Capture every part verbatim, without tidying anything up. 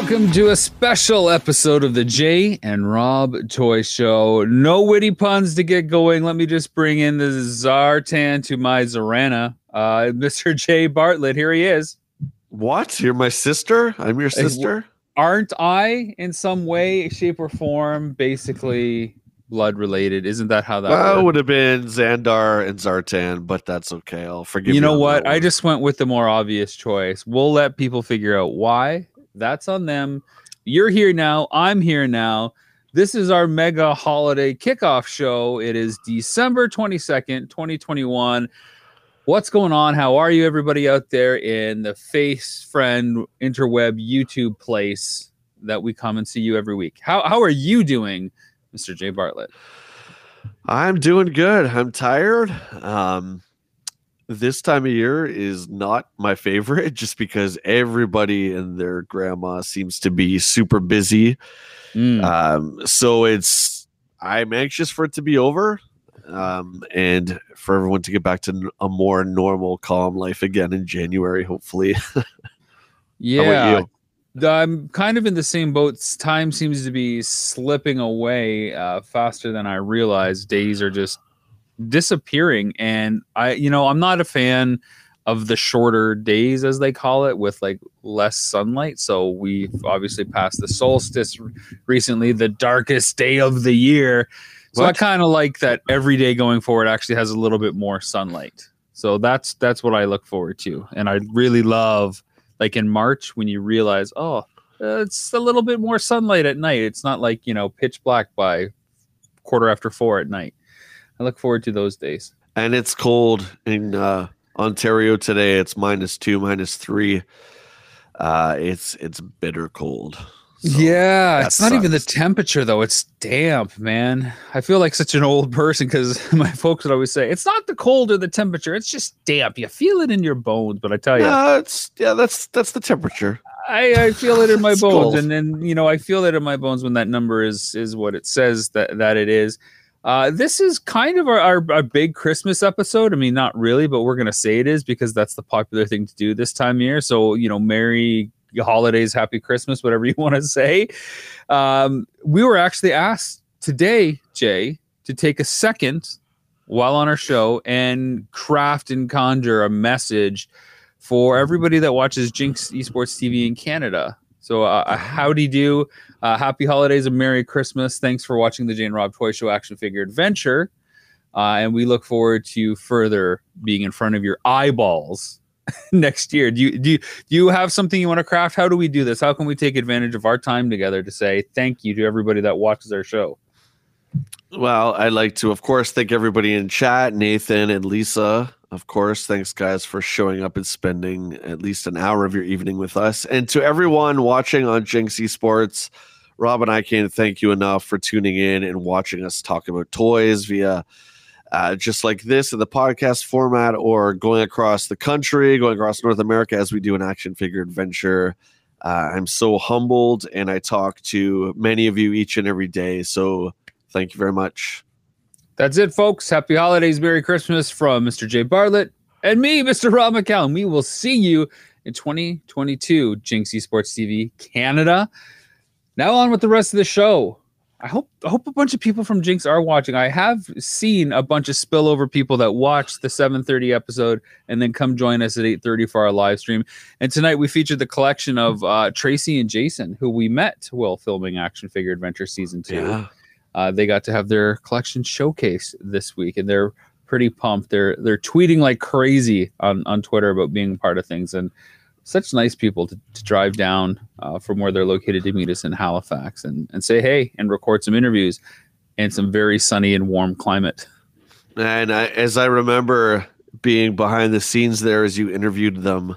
Welcome to a special episode of the Jay and Rob Toy Show. No witty puns to get going. Let me just bring in the Zartan to my Zorana. Uh, Mister Jay Bartlett, here he is. What? You're my sister? I'm your sister? Aren't I, in some way, shape, or form, basically blood related? Isn't that how that well, works? It would have been Xandar and Zartan, but that's okay. I'll forgive you. You know on what? that I one. just went with the more obvious choice. We'll let people figure out why. That's on them. You're here now. I'm here now. This is our mega holiday kickoff show. It is December twenty-second, twenty twenty-one. What's going on? How are you, everybody out there in the face friend interweb YouTube place that we come and see you every week? How how are you doing, Mister Jay Bartlett? I'm doing good. I'm tired. Um, this time of year is not my favorite just because everybody and their grandma seems to be super busy. Mm. Um, so it's I'm anxious for it to be over. Um, and for everyone to get back to a more normal, calm life again in January, hopefully. Yeah, How about you? I'm kind of in the same boat. Time seems to be slipping away uh, faster than I realize. Days are just disappearing, and I, you know, I'm not a fan of the shorter days, as they call it, with like less sunlight. So we've obviously passed the solstice recently, the darkest day of the year. So What? I kind of like that every day going forward actually has a little bit more sunlight. So that's that's what I look forward to. And I really love, like in March, when you realize, oh, uh, it's a little bit more sunlight at night. It's not like, you know, pitch black by quarter after four at night. I look forward to those days. And it's cold in uh, Ontario today. It's minus two, minus three. Uh, it's it's bitter cold. So yeah, that it's not even the sucks. temperature, though. It's damp, man. I feel like such an old person because my folks would always say, it's not the cold or the temperature. It's just damp. You feel it in your bones. But I tell you, Yeah, it's yeah, that's that's the temperature. I, I feel it in my It's bones. cold. And then, you know, I feel it in my bones when that number is is what it says that, that it is. Uh, this is kind of our, our, our big Christmas episode. I mean, not really, but we're going to say it is because that's the popular thing to do this time of year. So, you know, Merry holidays, Happy Christmas, whatever you want to say. Um, we were actually asked today, Jay, to take a second while on our show and craft and conjure a message for everybody that watches Jinx Esports T V in Canada. So uh, a howdy do, uh, happy holidays and Merry Christmas. Thanks for watching the Jay and Rob Toy Show Action Figure Adventure. Uh, and we look forward to further being in front of your eyeballs next year. Do you, do you, do you have something you want to craft? How do we do this? How can we take advantage of our time together to say thank you to everybody that watches our show? Well, I'd like to, of course, thank everybody in chat, Nathan and Lisa. Of course, thanks, guys, for showing up and spending at least an hour of your evening with us. And to everyone watching on Jinx Esports, Rob and I can't thank you enough for tuning in and watching us talk about toys via uh, just like this in the podcast format or going across the country, going across North America as we do an action figure adventure. Uh, I'm so humbled, and I talk to many of you each and every day. So thank you very much. That's it, folks. Happy holidays, Merry Christmas from Mister Jay Bartlett and me, Mister Rob McCallum. We will see you in twenty twenty-two, Jinx Esports T V Canada. Now on with the rest of the show. I hope I hope a bunch of people from Jinx are watching. I have seen a bunch of spillover people that watch the seven thirty episode and then come join us at eight thirty for our live stream. And tonight we featured the collection of uh, Tracy and Jason, who we met while filming Action Figure Adventure Season two. Yeah. Uh, they got to have their collection showcase this week, and they're pretty pumped. They're they're tweeting like crazy on, on Twitter about being part of things, and such nice people to, to drive down uh, from where they're located to meet us in Halifax and, and say hey and record some interviews in some very sunny and warm climate. And I, as I remember being behind the scenes there as you interviewed them,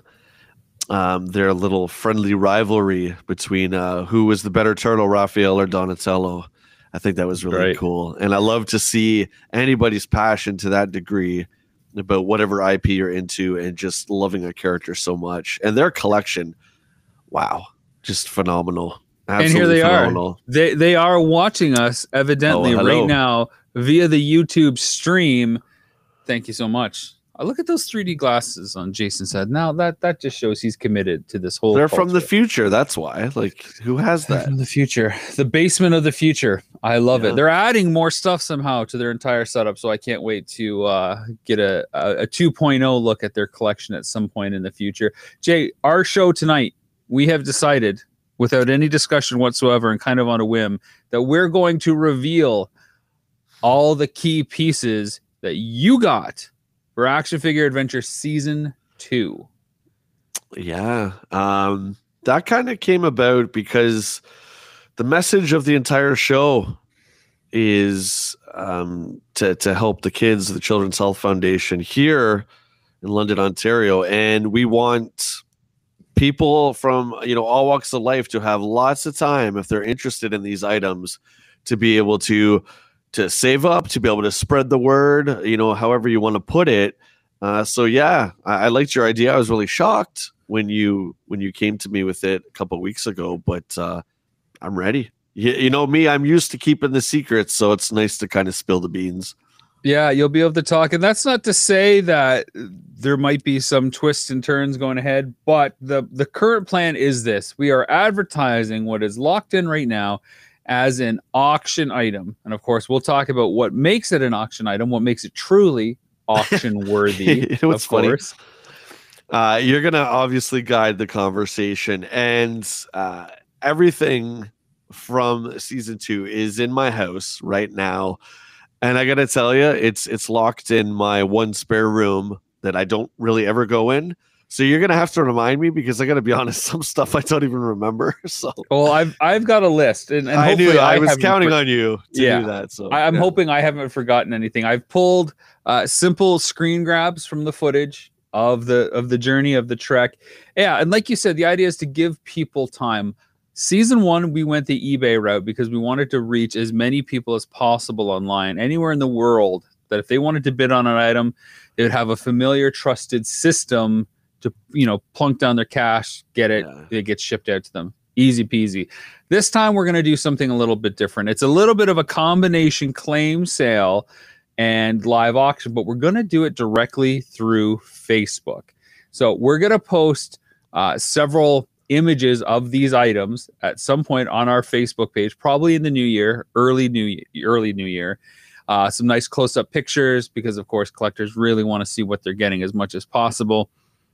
um, their little friendly rivalry between uh, who was the better turtle, Raphael or Donatello. I think that was really Right. cool. And I love to see anybody's passion to that degree about whatever I P you're into and just loving a character so much. And their collection, wow, just phenomenal. Absolutely and here they phenomenal. are. They they are watching us evidently Oh, hello. right now via the YouTube stream. Thank you so much. Uh, Look at those three D glasses on Jason's head. Now that that just shows he's committed to this whole. They're culture. from the future. That's why. Like, who has that? From the future, the basement of the future. I love Yeah. it. They're adding more stuff somehow to their entire setup, so I can't wait to uh, get a, a, a two point oh look at their collection at some point in the future. Jay, our show tonight, we have decided, without any discussion whatsoever and kind of on a whim, that we're going to reveal all the key pieces that you got for Action Figure Adventure Season two. Yeah. Um, that kind of came about because the message of the entire show is um, to, to help the kids, the Children's Health Foundation here in London, Ontario. And we want people from, you know, all walks of life to have lots of time, if they're interested in these items, to be able to to save up, to be able to spread the word, you know, however you want to put it. Uh, so yeah, I, I liked your idea. I was really shocked when you when you came to me with it a couple of weeks ago, but uh, I'm ready. You, you know me, I'm used to keeping the secrets, so it's nice to kind of spill the beans. Yeah, you'll be able to talk. And that's not to say that there might be some twists and turns going ahead, but the, the current plan is this. We are advertising what is locked in right now as an auction item. And of course, we'll talk about what makes it an auction item, what makes it truly auction worthy. You know what's of funny? course. Uh, you're going to obviously guide the conversation, and uh, everything from season two is in my house right now. And I got to tell you, it's it's locked in my one spare room that I don't really ever go in. So you're going to have to remind me, because I got to be honest, some stuff I don't even remember. So Well, I've I've got a list, and, and I knew hopefully I was haven't counting for- on you to Yeah. do that. So I, I'm yeah. hoping I haven't forgotten anything. I've pulled uh, simple screen grabs from the footage of the of the journey of the trek. Yeah, and like you said, the idea is to give people time. Season one, we went the eBay route because we wanted to reach as many people as possible online, anywhere in the world, that if they wanted to bid on an item, they would have a familiar, trusted system to, you know, plunk down their cash, get it, Yeah. it gets shipped out to them. Easy peasy. This time we're going to do something a little bit different. It's a little bit of a combination claim sale and live auction, but we're going to do it directly through Facebook. So we're going to post uh, several images of these items at some point on our Facebook page, probably in the new year, early new early new year. Uh, some nice close-up pictures, because of course collectors really want to see what they're getting as much as possible.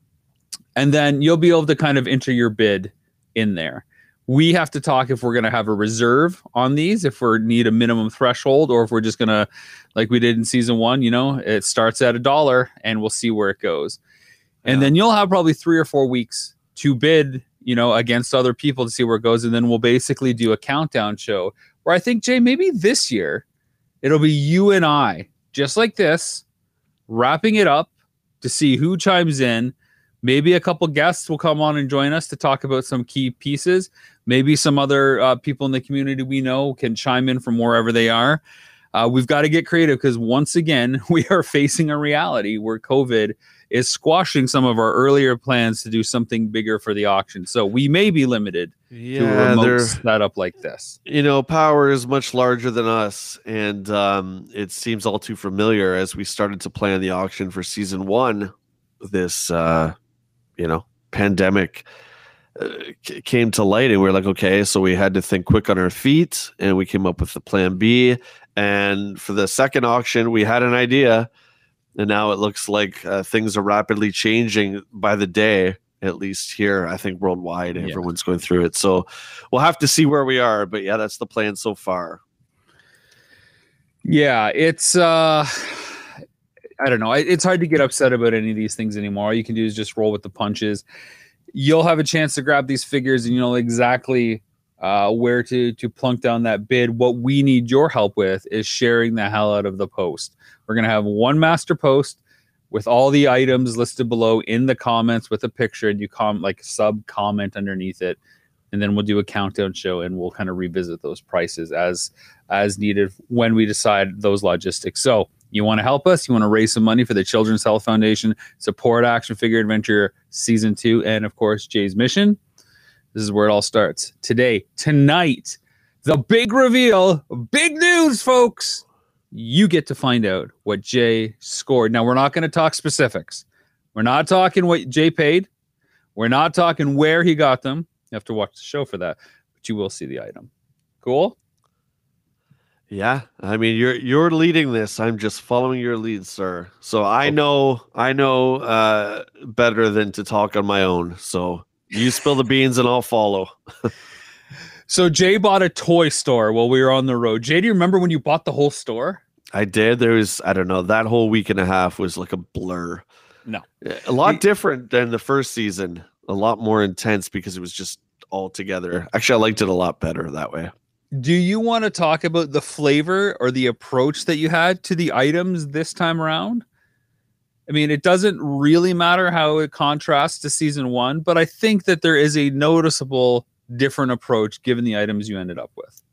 And then you'll be able to kind of enter your bid in there. We have to talk if we're going to have a reserve on these, if we need a minimum threshold, or if we're just going to, like we did in season one, you know, it starts at a dollar and we'll see where it goes. And Yeah. then you'll have probably three or four weeks to bid, you know, against other people to see where it goes. And then we'll basically do a countdown show where I think, Jay, maybe this year it'll be you and I, just like this, wrapping it up to see who chimes in. Maybe a couple guests will come on and join us to talk about some key pieces. Maybe some other uh, people in the community we know can chime in from wherever they are. Uh, we've got to get creative, because once again, we are facing a reality where COVID is squashing some of our earlier plans to do something bigger for the auction. So we may be limited to a Yeah, remote they're, setup like this. you know, power is much larger than us, and um, it seems all too familiar as we started to plan the auction for season one. This, uh, you know, pandemic uh, c- came to light, and we are like, okay, so we had to think quick on our feet, and we came up with the plan B. And for the second auction, we had an idea, and now it looks like uh, things are rapidly changing by the day. At least here, I think worldwide, Yeah. everyone's going through it. So we'll have to see where we are. But yeah, that's the plan so far. Yeah, it's uh I don't know. I- It's hard to get upset about any of these things anymore. All you can do is just roll with the punches. You'll have a chance to grab these figures, and you know exactly uh, where to to plunk down that bid. What we need your help with is sharing the hell out of the post. We're gonna have one master post with all the items listed below in the comments with a picture, and you com like sub comment underneath it. And then we'll do a countdown show, and we'll kind of revisit those prices as as needed when we decide those logistics. So you want to help us? You want to raise some money for the Children's Health Foundation, support Action Figure Adventure Season two, and of course, Jay's mission. This is where it all starts. Today, tonight, the big reveal, big news, folks. you get to find out what Jay scored. Now, we're not going to talk specifics. We're not talking what Jay paid. We're not talking where he got them. You have to watch the show for that, but you will see the item. Cool? Yeah, I mean you're you're leading this. I'm just following your lead, sir. So I okay. know I know uh, better than to talk on my own. So you spill the beans and I'll follow. So Jay bought a toy store while we were on the road. Jay, do you remember when you bought the whole store? I did. There was I don't know. That whole week and a half was like a blur. No, a lot he, different than the first season. A lot more intense because it was just all together. Actually, I liked it a lot better that way. Do you want to talk about the flavor or the approach that you had to the items this time around? I mean, it doesn't really matter how it contrasts to season one, but I think that there is a noticeable different approach given the items you ended up with.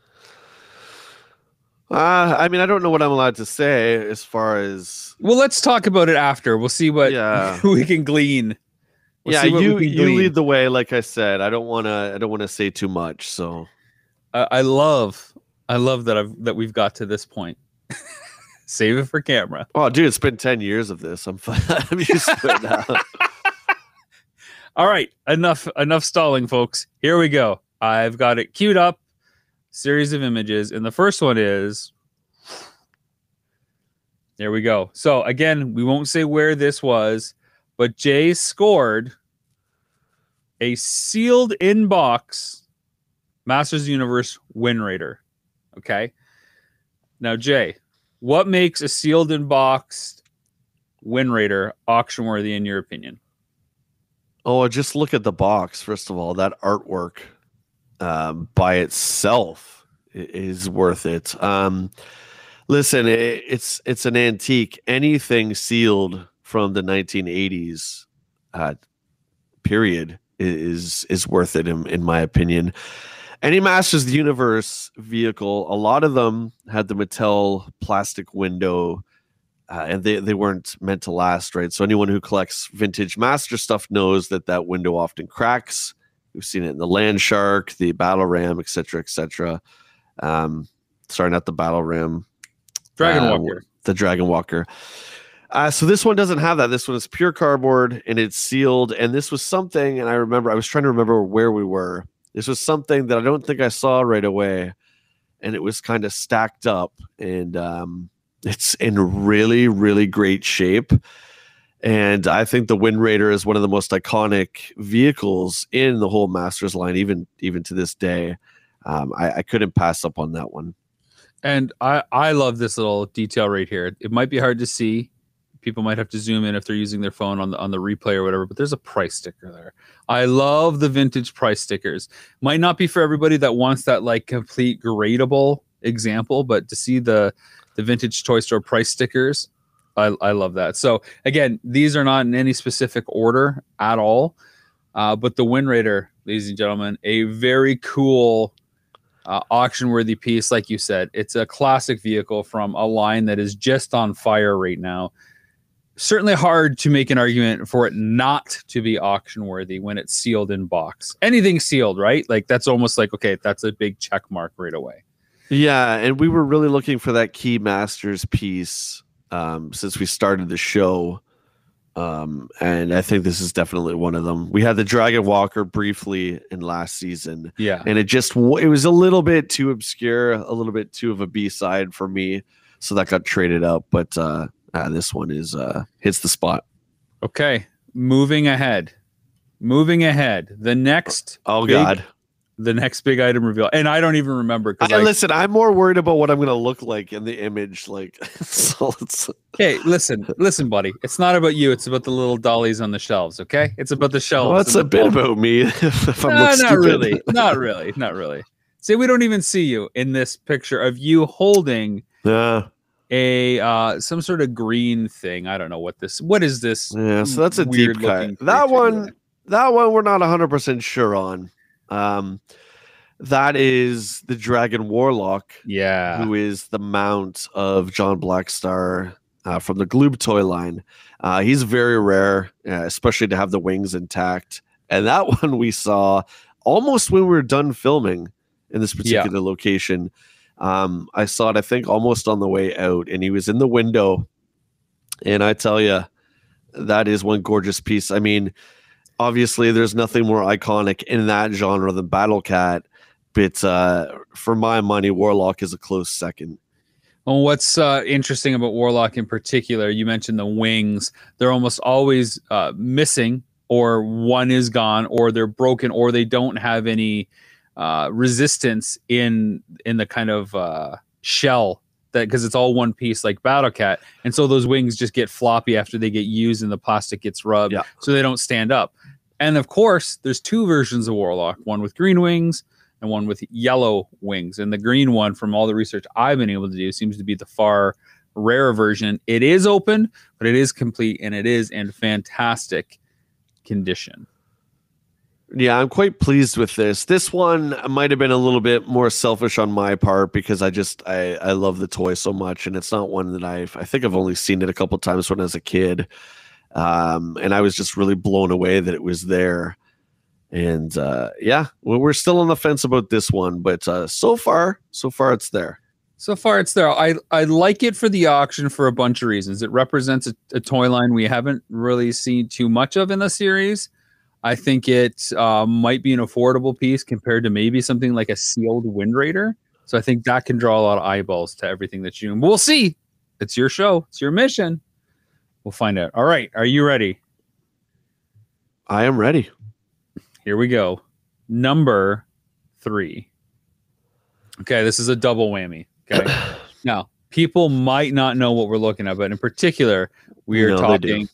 Uh, I mean, I don't know what I'm allowed to say as far as... Well, let's talk about it after. We'll see what yeah. we can glean. We'll yeah, you you lead the way, like I said. I don't want to I don't want to say too much, so... I love, I love that I've that we've got to this point. Save it for camera. Oh, dude, it's been ten years of this. I'm fine. I'm used to it now. All right, enough, enough stalling, folks. Here we go. I've got it queued up. Series of images, and the first one is. There we go. So again, we won't say where this was, but Jay scored a sealed inbox. Masters of the Universe Wind Raider. Okay. Now, Jay, what makes a sealed and boxed Wind Raider auction worthy in your opinion? Oh, just look at the box. First of all, that artwork um, by itself is worth it. Um, listen, it, it's it's an antique. Anything sealed from the nineteen eighties uh, period is is worth it in, in my opinion. Any Masters of the Universe vehicle, a lot of them had the Mattel plastic window, uh, and they, they weren't meant to last, right? So anyone who collects vintage Master stuff knows that that window often cracks. We've seen it in the Land Shark, the Battle Ram, et cetera, et cetera. Um, sorry, not the Battle Ram. Dragon uh, Walker. The Dragon Walker. Uh, so this one doesn't have that. This one is pure cardboard, and it's sealed. And this was something, and I remember, I was trying to remember where we were. This was something that I don't think I saw right away, and it was kind of stacked up, and um, it's in really, really great shape. And I think the Wind Raider is one of the most iconic vehicles in the whole Masters line, even even to this day. Um, I, I couldn't pass up on that one. And I, I love this little detail right here. It might be hard to see. People might have to zoom in if they're using their phone on the on the replay or whatever, but there's a price sticker there. I love the vintage price stickers. Might not be for everybody that wants that like complete gradable example, but to see the the vintage toy store price stickers, I, I love that. So again, these are not in any specific order at all, uh, but the Wind Raider, ladies and gentlemen, a very cool uh, auction-worthy piece. Like you said, it's a classic vehicle from a line that is just on fire right now. Certainly hard to make an argument for it not to be auction worthy when it's sealed in box. Anything sealed, right? Like that's almost like, okay, that's a big check mark right away. Yeah, and we were really looking for that key Masters piece um, since we started the show. Um, and I think this is definitely one of them. We had the Dragon Walker briefly in last season. Yeah. And it just, it was a little bit too obscure, a little bit too of a B-side for me. So that got traded up. But, uh, Uh, this one is uh, hits the spot. Okay, moving ahead. Moving ahead. The next. Oh big, God. The next big item reveal, and I don't even remember. I, I listen. I'm more worried about what I'm going to look like in the image. Like, so it's. Okay, listen, listen, buddy. It's not about you. It's about the little dollies on the shelves. Okay, it's about the shelves. Well, it's a bit about me. If I'm no, not stupid. really. Not really. Not really. See, we don't even see you in this picture of you holding. Yeah. A uh some sort of green thing. I don't know what this what is this? Yeah, so that's a deep cut. That one doing? that one we're not one hundred percent sure on. Um that is the Dragon Warlock. Yeah. Who is the mount of John Blackstar uh, from the Gloob toy line. Uh he's very rare, uh, especially to have the wings intact. And that one we saw almost when we were done filming in this particular yeah. location. Um, I saw it, I think, almost on the way out, and he was in the window. And I tell you, that is one gorgeous piece. I mean, obviously, there's nothing more iconic in that genre than Battle Cat, but uh, for my money, Warlock is a close second. Well, what's uh, interesting about Warlock in particular, you mentioned the wings. They're almost always uh, missing, or one is gone, or they're broken, or they don't have any uh, resistance in in the kind of uh, shell, that because it's all one piece like Battle Cat. And so those wings just get floppy after they get used and the plastic gets rubbed, yeah. so they don't stand up. And of course, there's two versions of Warlock, one with green wings and one with yellow wings. And the green one, from all the research I've been able to do, seems to be the far rarer version. It is open, but it is complete, and it is in fantastic condition. Yeah, I'm quite pleased with this. This one might have been a little bit more selfish on my part because I just I, I love the toy so much, and it's not one that I've I think I've only seen it a couple times when I was a kid. Um, and I was just really blown away that it was there. And uh, yeah, well, we're still on the fence about this one, but uh, so far, so far it's there. So far it's there. I, I like it for the auction for a bunch of reasons. It represents a, a toy line we haven't really seen too much of in the series. I think it uh, might be an affordable piece compared to maybe something like a sealed Wind Raider. So I think that can draw a lot of eyeballs to everything that you... We'll see. It's your show. It's your mission. We'll find out. All right. Are you ready? I am ready. Here we go. Number three. Okay, this is a double whammy. Okay. Now, people might not know what we're looking at, but in particular, we are no, talking...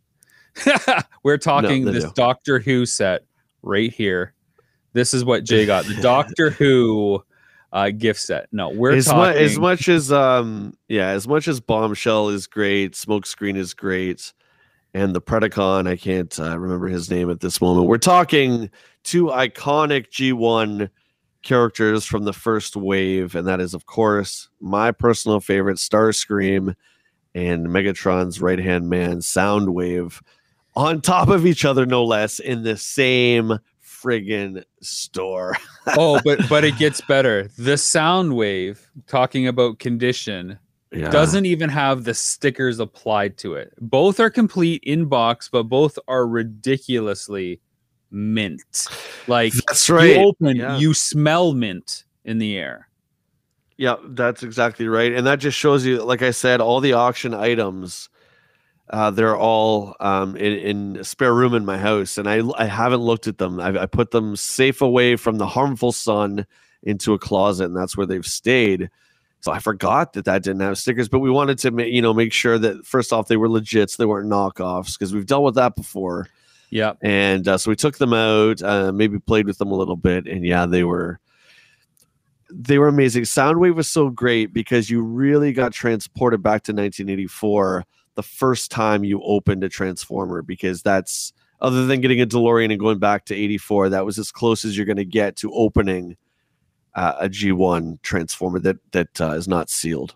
we're talking no, this do. Doctor Who set right here. This is what Jay got. The Doctor Who uh, gift set. No, we're as talking... Much, as much as... um, yeah, as much as Bombshell is great, Smokescreen is great, and the Predacon, I can't uh, remember his name at this moment. We're talking two iconic G one characters from the first wave, and that is, of course, my personal favorite, Starscream, and Megatron's right-hand man, Soundwave, on top of each other, no less, in the same friggin' store. Oh, but but it gets better. The Soundwave, talking about condition, yeah. doesn't even have the stickers applied to it. Both are complete in box, but both are ridiculously mint. Like, that's right. You open, yeah. you smell mint in the air. Yeah, that's exactly right. And that just shows you, like I said, all the auction items, uh, they're all um, in, in spare room in my house. And I, I haven't looked at them. I, I put them safe away from the harmful sun into a closet, and that's where they've stayed. So I forgot that that didn't have stickers, but we wanted to, you know, make sure that first off, they were legit, so they weren't knockoffs, because we've dealt with that before. Yeah. And uh, so we took them out, uh, maybe played with them a little bit, and yeah, they were, they were amazing. Soundwave was so great because you really got transported back to nineteen eighty-four the first time you opened a Transformer, because that's, other than getting a DeLorean and going back to eighty-four, that was as close as you're going to get to opening Uh, a G one Transformer that that uh, is not sealed.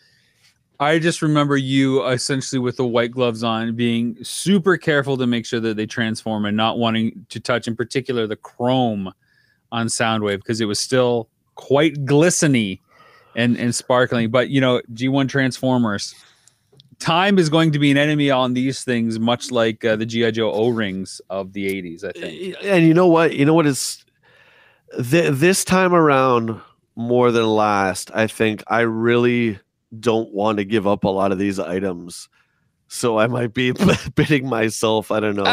I just remember you essentially with the white gloves on, being super careful to make sure that they transform and not wanting to touch, in particular, the chrome on Soundwave, because it was still quite glistening and, and sparkling. But, you know, G one Transformers, time is going to be an enemy on these things, much like uh, the G I. Joe O-rings of the eighties, I think. And you know what? You know what is... Th- this time around, more than last, I think I really don't want to give up a lot of these items. So I might be bidding myself. I don't know.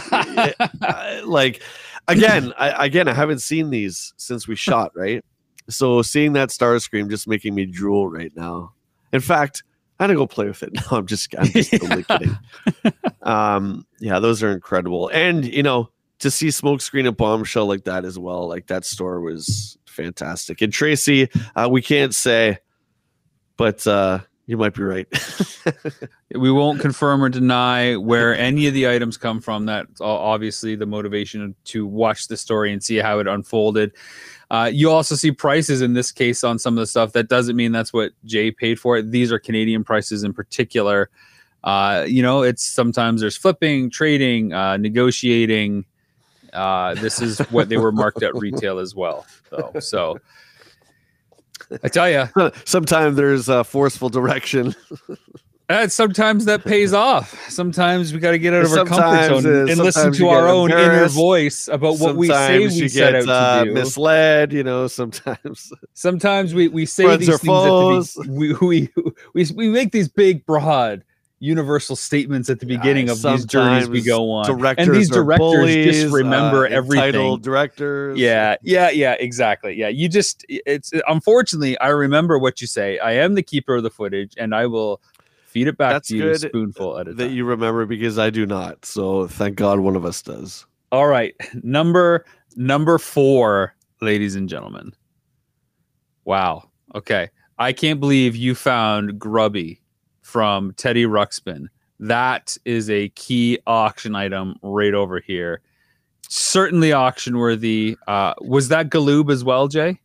Like, again, I, again, I haven't seen these since we shot, right? So seeing that Starscream just making me drool right now. In fact, I'm gonna go play with it. No, I'm just, I'm just totally kidding. Um, yeah, those are incredible. And, you know, to see Smokescreen and Bombshell like that as well, like that store was fantastic. And Tracy, uh, we can't say, but uh, you might be right. We won't confirm or deny where any of the items come from. That's obviously the motivation to watch the story and see how it unfolded. Uh, you also see prices in this case on some of the stuff. That doesn't mean that's what Jay paid for it. These are Canadian prices in particular. Uh, you know, it's sometimes there's flipping, trading, uh, negotiating. Uh, this is what they were marked at retail as well. So, so I tell you, sometimes there's a forceful direction. And sometimes that pays off. Sometimes we got to get out of our comfort Sometimes, zone uh, and listen sometimes to you our get own inner embarrassed. voice about what we say Sometimes we you set get, out uh, to do. misled, you know, sometimes. Sometimes we, we say Friends these or things at foes. the be- we, we we we make these big, broad, universal statements at the beginning of these journeys we Sometimes go on, Directors and these are directors bullies, just remember uh, everything. entitled directors. Yeah, yeah, yeah, exactly. Yeah, you just it's unfortunately I remember what you say. I am the keeper of the footage, and I will feed it back That's to you good a spoonful at a that time. you remember, because I do not. So thank God one of us does. All right, number number four, ladies and gentlemen. Wow. Okay, I can't believe you found Grubby from Teddy Ruxpin. That is a key auction item right over here. Certainly auction worthy. Uh, was that Galoob as well, Jay?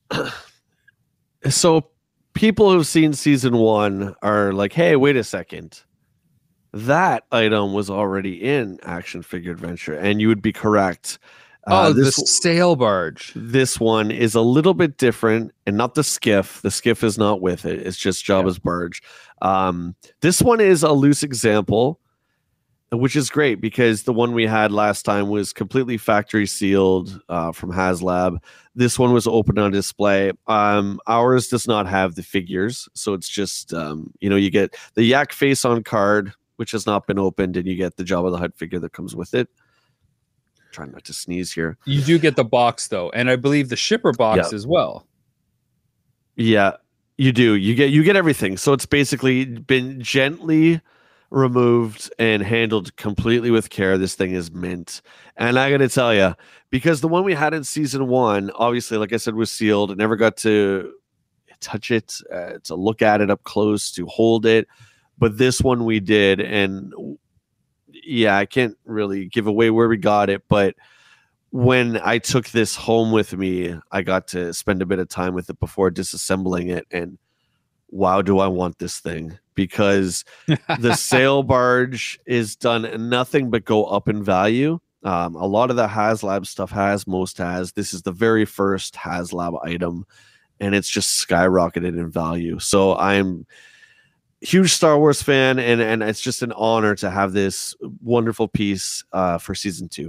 So people who've seen season one are like, hey, wait a second. That item was already in Action Figure Adventure, and you would be correct. Oh, Uh, the this sail barge. this one is a little bit different, and not the skiff. The skiff is not with it. It's just Jabba's barge. Um, this one is a loose example, which is great because the one we had last time was completely factory sealed uh, from HasLab. This one was open on display. Um, ours does not have the figures, so it's just um, you know, you get the Yak face on card, which has not been opened, and you get the Jabba the Hutt figure that comes with it. Trying not to sneeze here. You do get the box though, and I believe the shipper box Yeah. as well. Yeah, you do. You get you get everything. So it's basically been gently removed and handled completely with care. This thing is mint. And I got to tell you, because the one we had in season one, obviously, like I said, was sealed. I never got to touch it, uh, to look at it up close, to hold it. But this one we did. And yeah, I can't really give away where we got it, but when I took this home with me, I got to spend a bit of time with it before disassembling it. And wow, do I want this thing, because the sail barge is done nothing but go up in value. Um, a lot of the HasLab stuff has, most has. This is the very first HasLab item, and it's just skyrocketed in value. So I'm huge Star Wars fan, and and it's just an honor to have this wonderful piece uh, for season two.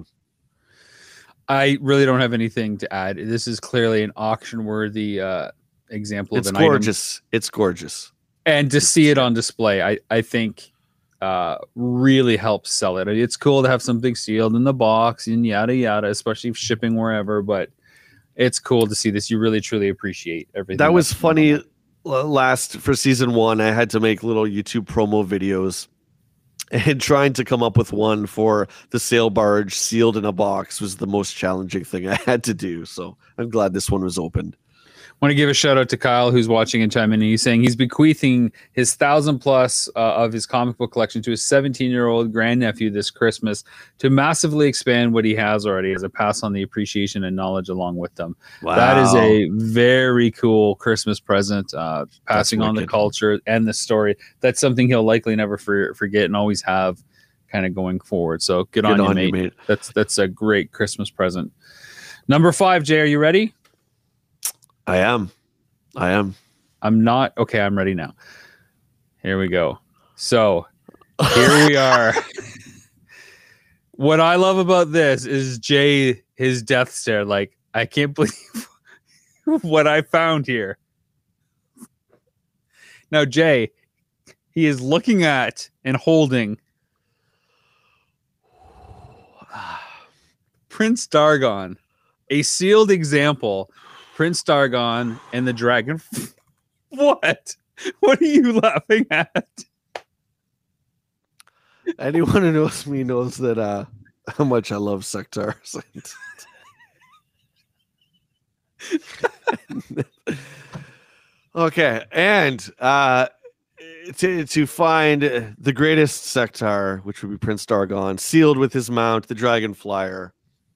I really don't have anything to add. This is clearly an auction-worthy uh, example It's of an gorgeous. item. It's gorgeous. And to see it on display, I, I think uh, really helps sell it. It's cool to have something sealed in the box and yada, yada, especially shipping wherever, but it's cool to see this. You really, truly appreciate everything. That was funny. Last, for season one, I had to make little YouTube promo videos, and trying to come up with one for the sail barge sealed in a box was the most challenging thing I had to do. So I'm glad this one was opened. Want to give a shout out to Kyle, who's watching and chiming in. He's saying he's bequeathing his thousand plus uh, of his comic book collection to his seventeen year old grandnephew this Christmas to massively expand what he has already as a pass on the appreciation and knowledge along with them. Wow. That is a very cool Christmas present, uh, passing on the wicked. culture and the story. That's something he'll likely never for, forget and always have kind of going forward. So good, Good on, on you, you, mate. mate. That's, that's a great Christmas present. Number five, Jay, are you ready? I am. I am. I'm not. Okay, I'm ready now. Here we go. So here we are. What I love about this is Jay, his death stare. Like, I can't believe what I found here. Now, Jay, he is looking at and holding Prince Dargon, a sealed example. Prince Dargon and the dragon. What? What are you laughing at? Anyone who knows me knows that uh, how much I love Sectars. Okay, and uh, to to find the greatest Sectar, which would be Prince Dargon, sealed with his mount, the Dragon Flyer.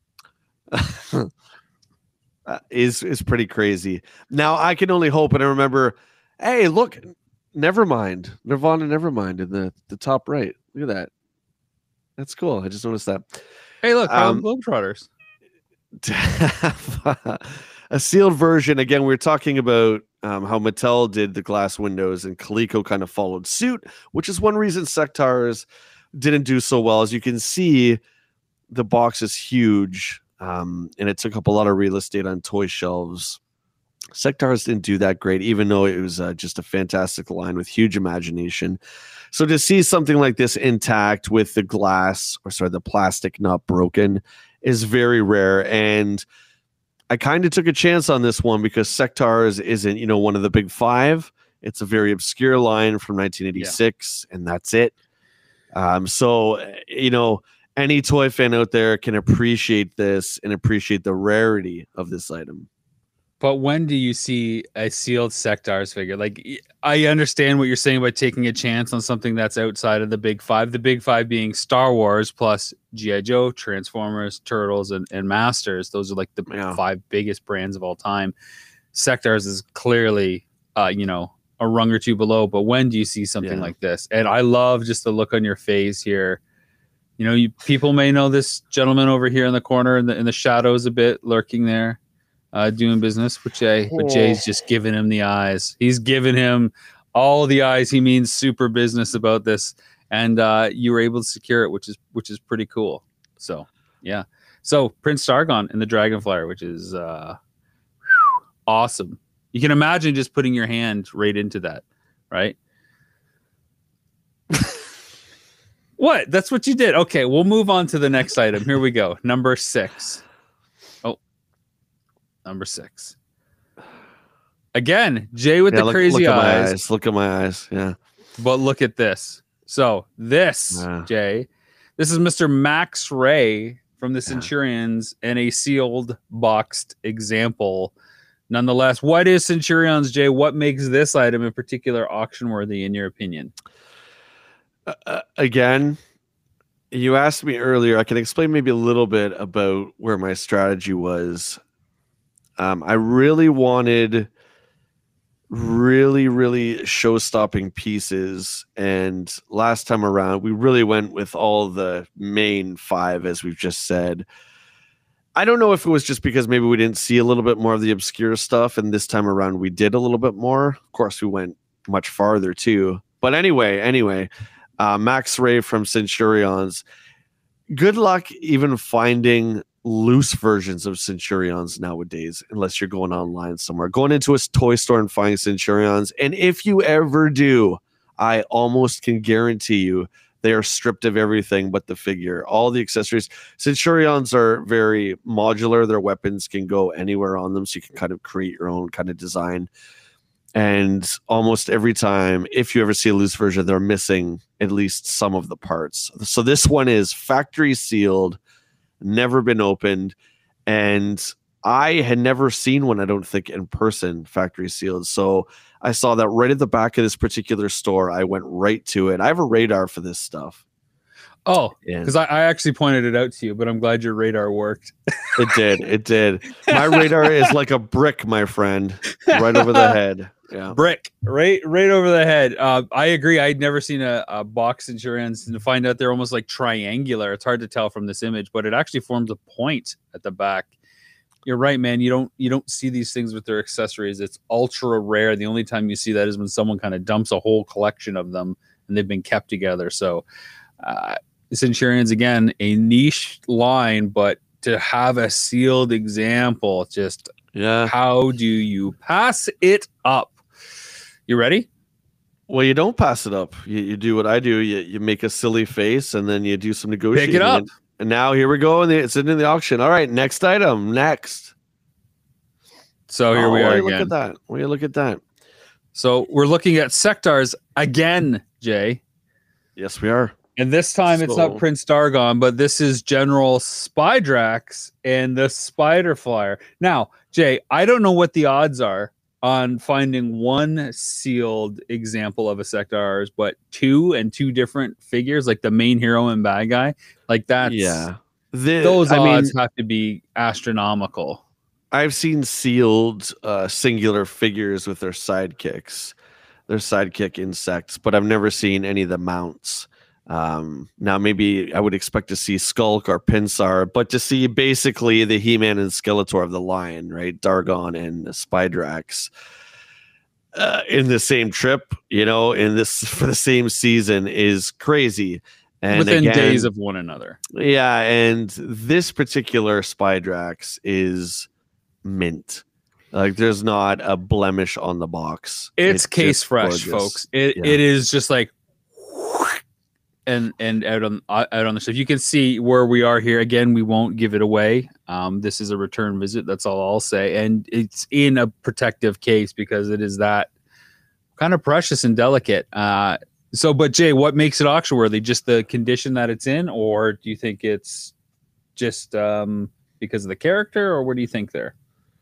Uh, is is pretty crazy. Now I can only hope, and I remember, hey, look, Nevermind, Nirvana Nevermind in the, the top right. Look at that. That's cool. I just noticed that. Hey, look, Um, Harlem Globetrotters. a sealed version. Again, we were talking about um, how Mattel did the glass windows and Coleco kind of followed suit, which is one reason Sectaurs didn't do so well. As you can see, the box is huge, um, and it took up a lot of real estate on toy shelves. Sectaurs didn't do that great, even though it was uh, just a fantastic line with huge imagination. So to see something like this intact with the glass, or sorry, the plastic not broken, is very rare. And I kind of took a chance on this one because Sectaurs isn't, you know, one of the big five. It's a very obscure line from nineteen eighty-six, yeah. And that's it. Um, so, you know, any toy fan out there can appreciate this and appreciate the rarity of this item. But when do you see a sealed Sectaurs figure? Like, I understand what you're saying about taking a chance on something that's outside of the big five. The big five being Star Wars plus G I. Joe, Transformers, Turtles, and, and Masters. Those are like the yeah. five biggest brands of all time. Sectaurs is clearly, uh, you know, a rung or two below. But when do you see something yeah. like this? And I love just the look on your face here. You know, you people may know this gentleman over here in the corner in the in the shadows a bit, lurking there. Uh, doing business with Jay, but Jay's just giving him the eyes. He's giving him all the eyes. He means super business about this, and uh, you were able to secure it, which is which is pretty cool. So yeah, so Prince Dargon in the Dragonflyer, which is uh, awesome. You can imagine just putting your hand right into that, right? What? That's what you did. Okay, we'll move on to the next item. Here we go. Number six. Number six. Again, Jay with yeah, the look, crazy look eyes. eyes. Look at my eyes. Yeah. But look at this. So this, yeah. Jay, this is Mister Max Ray from the Centurions yeah. and a sealed boxed example. Nonetheless, what is Centurions, Jay? What makes this item in particular auction worthy in your opinion? Uh, again, you asked me earlier. I can explain maybe a little bit about where my strategy was. Um, I really wanted really, really show-stopping pieces. And last time around, we really went with all the main five, as we've just said. I don't know if it was just because maybe we didn't see a little bit more of the obscure stuff, and this time around we did a little bit more. Of course, we went much farther too. But anyway, anyway, uh, Max Ray from Centurions. Good luck even finding loose versions of Centurions nowadays, unless you're going online somewhere, going into a toy store and finding Centurions. And if you ever do, I almost can guarantee you they are stripped of everything but the figure, all the accessories. Centurions are very modular. Their weapons can go anywhere on them, so you can kind of create your own kind of design. And almost every time, if you ever see a loose version, they're missing at least some of the parts. So this one is factory sealed, never been opened, and I had never seen one, I don't think, in person, factory sealed. So I saw that right at the back of this particular store. I went right to it. I have a radar for this stuff. Oh, because I, I actually pointed it out to you, but I'm glad your radar worked. It did. It did. My radar is like a brick, my friend, right over the head. Yeah, brick, right, right over the head. Uh, I agree. I'd never seen a, a box Centurions, and to find out they're almost like triangular. It's hard to tell from this image, but it actually forms a point at the back. You're right, man. You don't you don't see these things with their accessories. It's ultra rare. The only time you see that is when someone kind of dumps a whole collection of them, and they've been kept together. So, uh, Centurions, again, a niche line, but to have a sealed example, just yeah. How do you pass it up? You ready? Well, you don't pass it up. You, you do what I do. You you make a silly face, and then you do some negotiating. Pick it up. And, and now here we go, and it's in the auction. All right, next item. Next. So here oh, we are look again. At that. Will you look at that? So we're looking at Sectaurs again, Jay. Yes, we are. And this time so. It's not Prince Dargon, but this is General Spidrax and the Spider Flyer. Now, Jay, I don't know what the odds are on finding one sealed example of a Sectaurs, but two and two different figures, like the main hero and bad guy. Like that's yeah. The, those I odds mean, have to be astronomical. I've seen sealed uh, singular figures with their sidekicks, their sidekick insects, but I've never seen any of the mounts. Um, now, maybe I would expect to see Skulk or Pinsar, but to see basically the He-Man and Skeletor of the line, right? Dargon and Spidrax uh, in the same trip, you know, in this for the same season is crazy. And within again, days of one another. Yeah, and this particular Spidrax is mint. Like, there's not a blemish on the box. It's, it's case fresh, gorgeous. Folks. It yeah. it is just like. And and out on out on the stuff, you can see where we are here. Again, we won't give it away. Um, this is a return visit. That's all I'll say. And it's in a protective case because it is that kind of precious and delicate. Uh, so, but Jay, what makes it auction worthy? Just the condition that it's in, or do you think it's just um, because of the character, or what do you think there?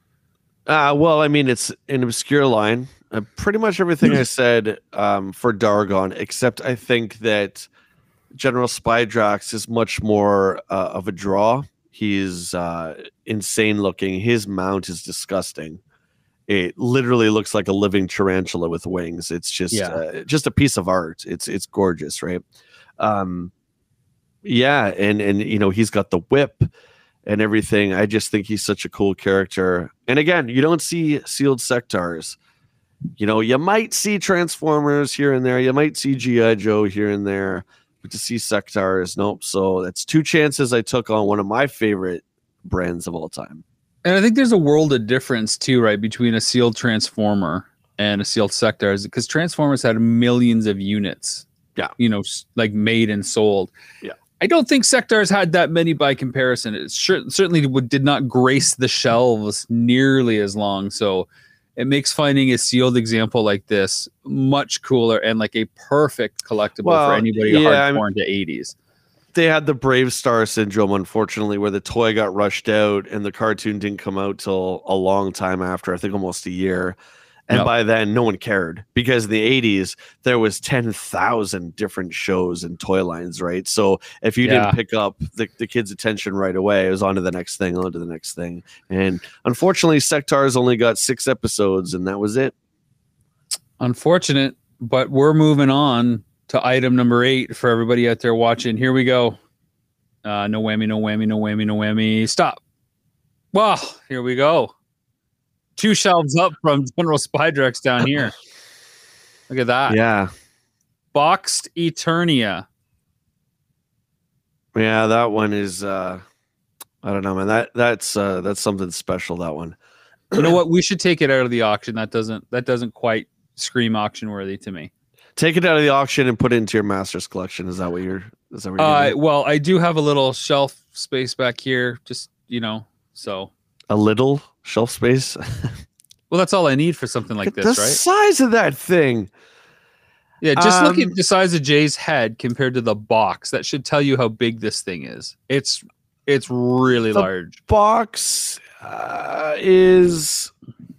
Uh, well, I mean, it's an obscure line. Uh, pretty much everything I said um, for Dargon, except I think that General Spidrax is much more uh, of a draw. He's uh, insane looking. His mount is disgusting. It literally looks like a living tarantula with wings. It's just yeah. uh, just a piece of art. It's it's gorgeous, right? Um, yeah, and and you know he's got the whip and everything. I just think he's such a cool character. And again, you don't see sealed Sectars. You know, you might see Transformers here and there. You might see G I. Joe here and there. But to see Sectars, nope. So that's two chances I took on one of my favorite brands of all time. And I think there's a world of difference too, right, between a sealed Transformer and a sealed Sectars, because Transformers had millions of units. Yeah, you know, like made and sold. Yeah, I don't think Sectars had that many by comparison. It sure, certainly would, did not grace the shelves nearly as long. So it makes finding a sealed example like this much cooler and like a perfect collectible well, for anybody yeah, hardcore into eighties. They had the Brave Star syndrome, unfortunately, where the toy got rushed out and the cartoon didn't come out till a long time after, I think almost a year. And yep. by then, no one cared, because in the eighties, there was ten thousand different shows and toy lines, right? So if you yeah. didn't pick up the, the kids' attention right away, it was on to the next thing, on to the next thing. And unfortunately, Sectars only got six episodes, and that was it. Unfortunate, but we're moving on to item number eight for everybody out there watching. Here we go. Uh, no whammy, no whammy, no whammy, no whammy. Stop. Well, here we go. Two shelves up from General Spidrax down here. Look at that. Yeah. Boxed Eternia. Yeah, that one is uh I don't know, man. That that's uh that's something special, that one. You know what? We should take it out of the auction. That doesn't that doesn't quite scream auction worthy to me. Take it out of the auction and put it into your Masters collection. Is that what you're is that what you're uh doing? Well, I do have a little shelf space back here, just you know, so a little shelf space. Well, that's all I need for something like this, the right? The size of that thing. Yeah, just um, look at the size of Jay's head compared to the box. That should tell you how big this thing is. It's it's really the large. Box uh, is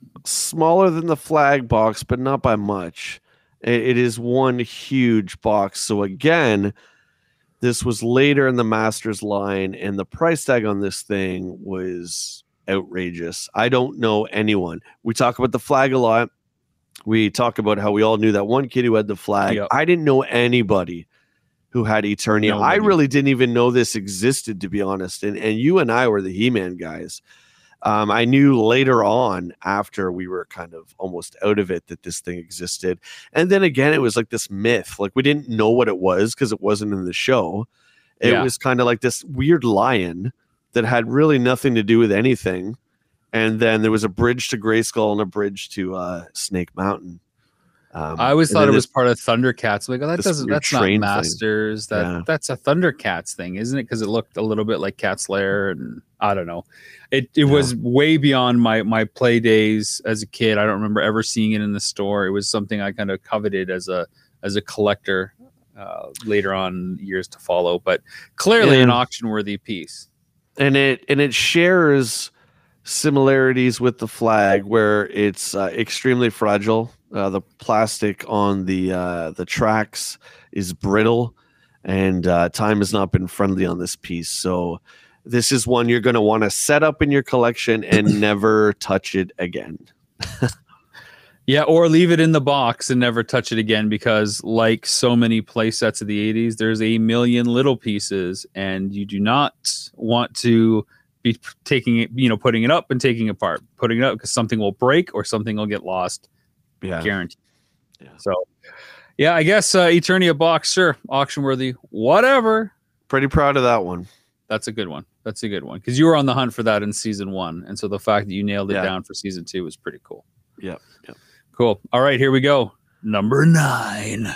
smaller than the flag box, but not by much. It, it is one huge box. So again, this was later in the Masters line, and the price tag on this thing was outrageous. I don't know anyone. We talk about the flag a lot. We talk about how we all knew that one kid who had the flag. Yep. I didn't know anybody who had Eternia. No, I really didn't even know this existed, to be honest. And and you and I were the He-Man guys. Um, I knew later on, after we were kind of almost out of it, that this thing existed. And then again, it was like this myth. Like, we didn't know what it was because it wasn't in the show. It yeah. was kind of like this weird lion that had really nothing to do with anything. And then there was a bridge to Grayskull and a bridge to uh, Snake Mountain. Um, I always thought it was part of Thundercats. Like, oh, that doesn't, that's not Masters. Thing. That yeah. That's a Thundercats thing, isn't it? Because it looked a little bit like Cat's Lair, and I don't know. It it yeah. was way beyond my my play days as a kid. I don't remember ever seeing it in the store. It was something I kind of coveted as a as a collector uh, later on years to follow. But clearly yeah. an auction worthy piece. And it and it shares similarities with the flag, where it's uh, extremely fragile. Uh, the plastic on the uh, the tracks is brittle, and uh, time has not been friendly on this piece. So this is one you're going to want to set up in your collection and never touch it again. Yeah, or leave it in the box and never touch it again, because like so many play sets of the eighties, there's a million little pieces, and you do not want to be taking it, you know, putting it up and taking it apart, putting it up, because something will break or something will get lost. Yeah. Guaranteed. Yeah. So, yeah, I guess uh, Eternia box, sure, auction worthy, whatever. Pretty proud of that one. That's a good one. That's a good one, because you were on the hunt for that in season one, and so the fact that you nailed it Yeah. down for season two was pretty cool. Yeah. Yeah. Cool. All right, here we go. Number nine.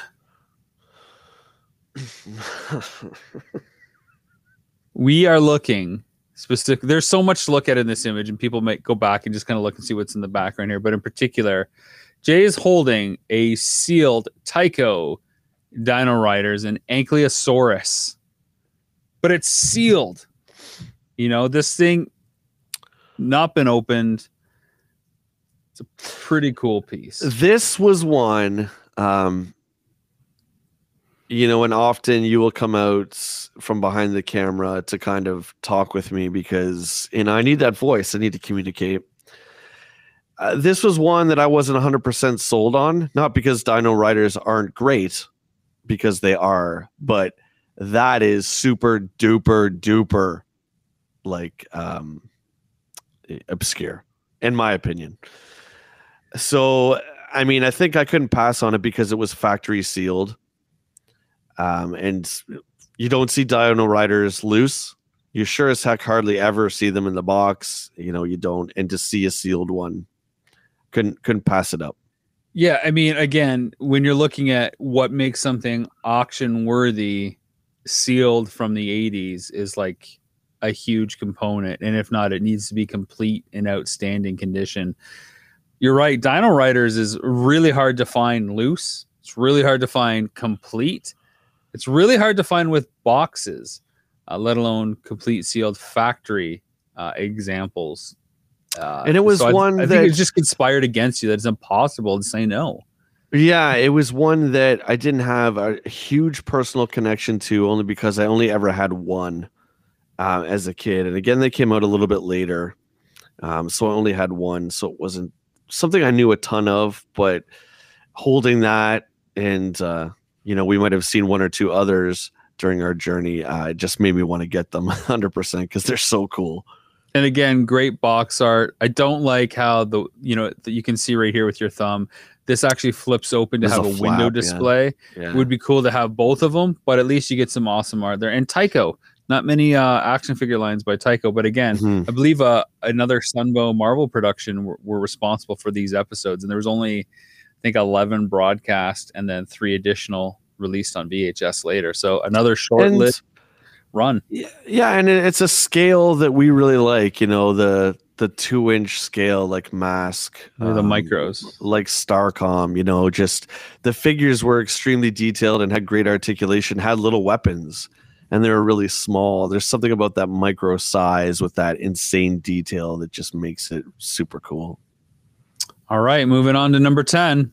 We are looking specific. There's so much to look at in this image, and people might go back and just kind of look and see what's in the background here. But in particular, Jay is holding a sealed Tycho Dino Riders and Ankylosaurus, but it's sealed. You know, this thing not been opened. It's a pretty cool piece. This was one, um, you know, and often you will come out from behind the camera to kind of talk with me because, you know, I need that voice. I need to communicate. Uh, this was one that I wasn't one hundred percent sold on, not because Dino Riders aren't great, because they are, but that is super duper duper, like, um, obscure, in my opinion. So, I mean, I think I couldn't pass on it because it was factory sealed. Um, and you don't see Dino Riders loose. You sure as heck hardly ever see them in the box. You know, you don't. And to see a sealed one, couldn't couldn't pass it up. Yeah, I mean, again, when you're looking at what makes something auction worthy, sealed from the eighties is like a huge component. And if not, it needs to be complete in outstanding condition. You're right. Dino Riders is really hard to find loose. It's really hard to find complete. It's really hard to find with boxes, uh, let alone complete sealed factory uh, examples. Uh, and it was so one I, I that think it's just conspired against you that it's impossible to say no. Yeah, it was one that I didn't have a huge personal connection to, only because I only ever had one uh, as a kid. And again, they came out a little bit later. Um, so I only had one. So it wasn't something I knew a ton of, but holding that and, uh, you know, we might have seen one or two others during our journey. Uh, it just made me want to get them one hundred percent because they're so cool. And again, great box art. I don't like how the, you know, you can see right here with your thumb, this actually flips open to There's have a a, flap, window yeah. display. Yeah. It would be cool to have both of them, but at least you get some awesome art there. And Tycho, not many uh, action figure lines by Tycho, but again, Mhm. I believe uh, another Sunbow Marvel production were, were responsible for these episodes. And there was only, I think, eleven broadcast and then three additional released on V H S later. So another short-lived run. Yeah, yeah, and it- it's a scale that we really like, you know, the the two inch scale, like Mask, Or the um, micros. like Starcom, you know, just the figures were extremely detailed and had great articulation, had little weapons, and they were really small. There's something about that micro size with that insane detail that just makes it super cool. All right, moving on to number ten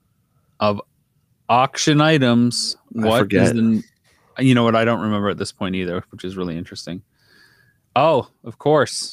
of auction items. I What forget. is the, you know what, I don't remember at this point either, which is really interesting. Oh, of course.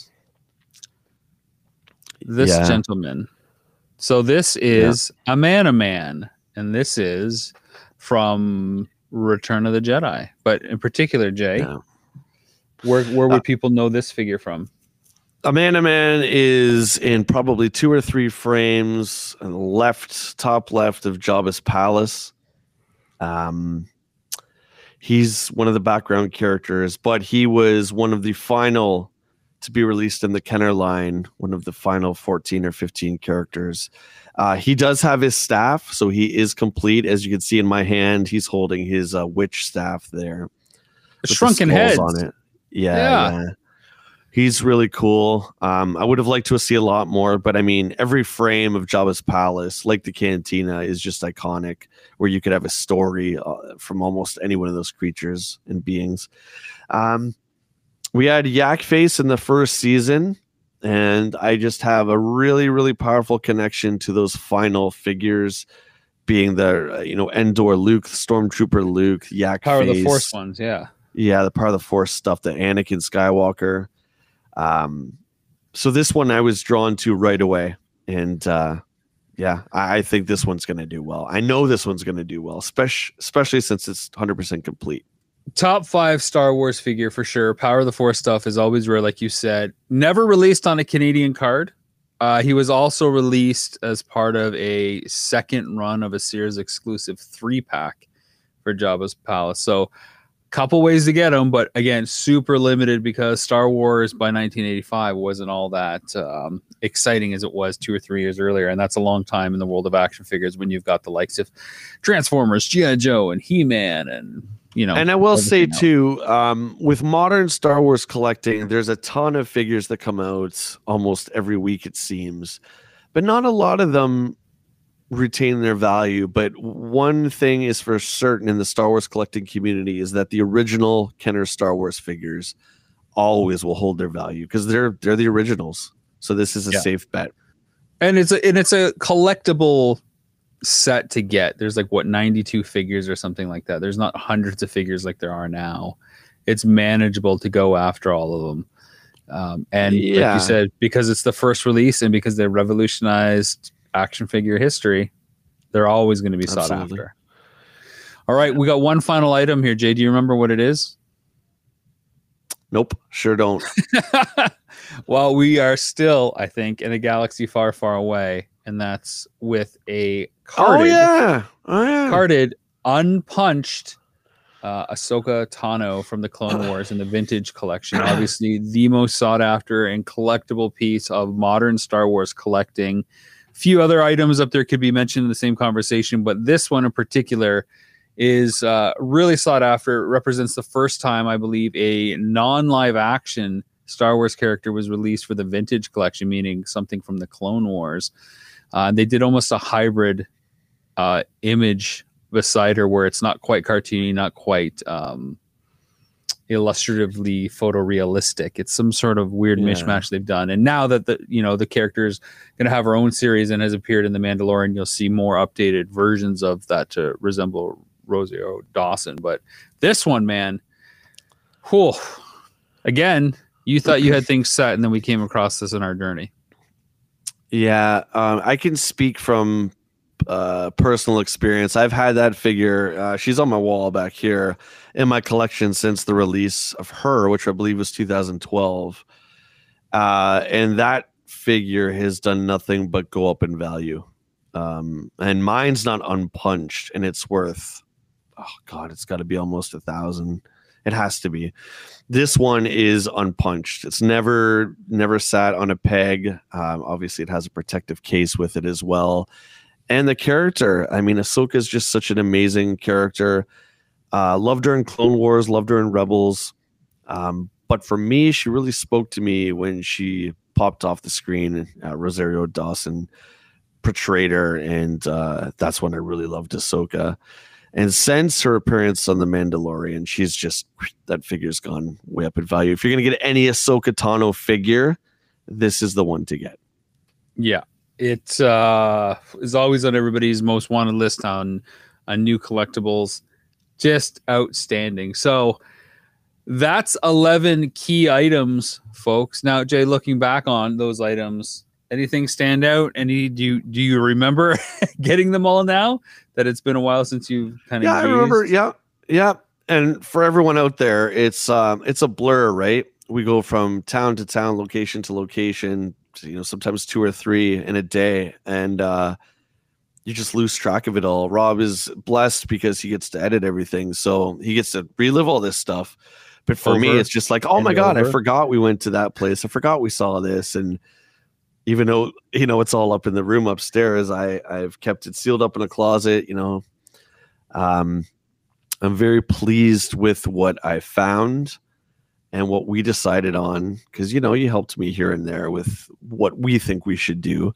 This Yeah. gentleman. So this is a man a man, and this is from Return of the Jedi. But in particular, Jay, Yeah. where where would Uh, people know this figure from? Amanda Man is in probably two or three frames on the left, top left of Jabba's palace. Um, he's one of the background characters, but he was one of the final to be released in the Kenner line, one of the final fourteen or fifteen characters. Uh, he does have his staff, so he is complete. As you can see in my hand, he's holding his uh, witch staff there. The with the shrunken skulls heads. on it. Yeah, Yeah. yeah. He's really cool. Um, I would have liked to see a lot more, but I mean, every frame of Jabba's palace, like the cantina, is just iconic, where you could have a story uh, from almost any one of those creatures and beings. Um, we had Yak Face in the first season, and I just have a really, really powerful connection to those final figures, being the uh, you know Endor Luke, Stormtrooper Luke, Yak Power Face. of the Force ones, yeah. Yeah, the Power of the Force stuff, the Anakin Skywalker. Um, so this one I was drawn to right away, and uh, Yeah, I, I think this one's going to do well. I know this one's going to do well, especially especially since it's one hundred percent complete. Top five Star Wars figure for sure. Power of the Force stuff is always rare, like you said. Never released on a Canadian card. Uh, he was also released as part of a second run of a Sears exclusive three pack for Jabba's Palace. So, couple ways to get him, but again, super limited because Star Wars by nineteen eighty-five wasn't all that um, exciting as it was two or three years earlier, and that's a long time in the world of action figures when you've got the likes of Transformers, G I. Joe, and He-Man, and you know. And I will say else. too, um, with modern Star Wars collecting, there's a ton of figures that come out almost every week, it seems, but not a lot of them retain their value. But one thing is for certain in the Star Wars collecting community is that the original Kenner Star Wars figures always will hold their value because they're they're the originals. So this is a yeah. safe bet. And it's a and it's a collectible set to get. There's like what ninety-two figures or something like that. There's not hundreds of figures like there are now. It's manageable to go after all of them. Um, and yeah. like you said, because it's the first release and because they revolutionized action figure history, they're always going to be sought Absolutely. after. All right, we got one final item here. Jay, do you remember what it is? Nope, sure don't. Well, we are still, I think, in a galaxy far, far away, and that's with a carded, oh yeah, oh yeah, carded, unpunched uh, Ahsoka Tano from the Clone Wars in the vintage collection. Obviously, the most sought after and collectible piece of modern Star Wars collecting. Few other items up there could be mentioned in the same conversation, but this one in particular is uh, really sought after. It represents the first time, I believe, a non-live action Star Wars character was released for the vintage collection, meaning something from the Clone Wars. Uh, they did almost a hybrid uh, image beside her where it's not quite cartoony, not quite um, illustratively photorealistic. It's some sort of weird yeah. mishmash they've done. And now that the you know the character is going to have her own series and has appeared in The Mandalorian, you'll see more updated versions of that to resemble Rosario Dawson. But this one, man, whew, again, you thought you had things set, and then we came across this in our journey. Yeah, um, I can speak from uh, personal experience. I've had that figure. Uh, she's on my wall back here in my collection since the release of her, which I believe was two thousand twelve. Uh, and that figure has done nothing but go up in value. Um, and mine's not unpunched, and it's worth, oh God, it's got to be almost a thousand. It has to be. This one is unpunched. It's never, never sat on a peg. Um, obviously, it has a protective case with it as well. And the character, I mean, Ahsoka is just such an amazing character. Uh, loved her in Clone Wars, loved her in Rebels. Um, but for me, she really spoke to me when she popped off the screen. Uh, Rosario Dawson portrayed her, and uh, that's when I really loved Ahsoka. And since her appearance on The Mandalorian, she's just, that figure's gone way up in value. If you're going to get any Ahsoka Tano figure, this is the one to get. Yeah. It uh, is always on everybody's most wanted list on, on new collectibles. Just outstanding. So that's eleven key items, folks. Now, Jay, looking back on those items, anything stand out? Any do you do you remember getting them all now? That it's been a while since you've kind of yeah, used? I remember. Yeah, yeah. And for everyone out there, it's um, it's a blur, right? We go from town to town, location to location. You know, sometimes two or three in a day, and uh, you just lose track of it all. Rob is blessed because he gets to edit everything, so he gets to relive all this stuff. But for over me, it's just like, oh my God, over. I forgot we went to that place. I forgot we saw this, and even though, you know, it's all up in the room upstairs, I, I've kept it sealed up in a closet, you know. Um, I'm very pleased with what I found and what we decided on, because, you know, you helped me here and there with what we think we should do.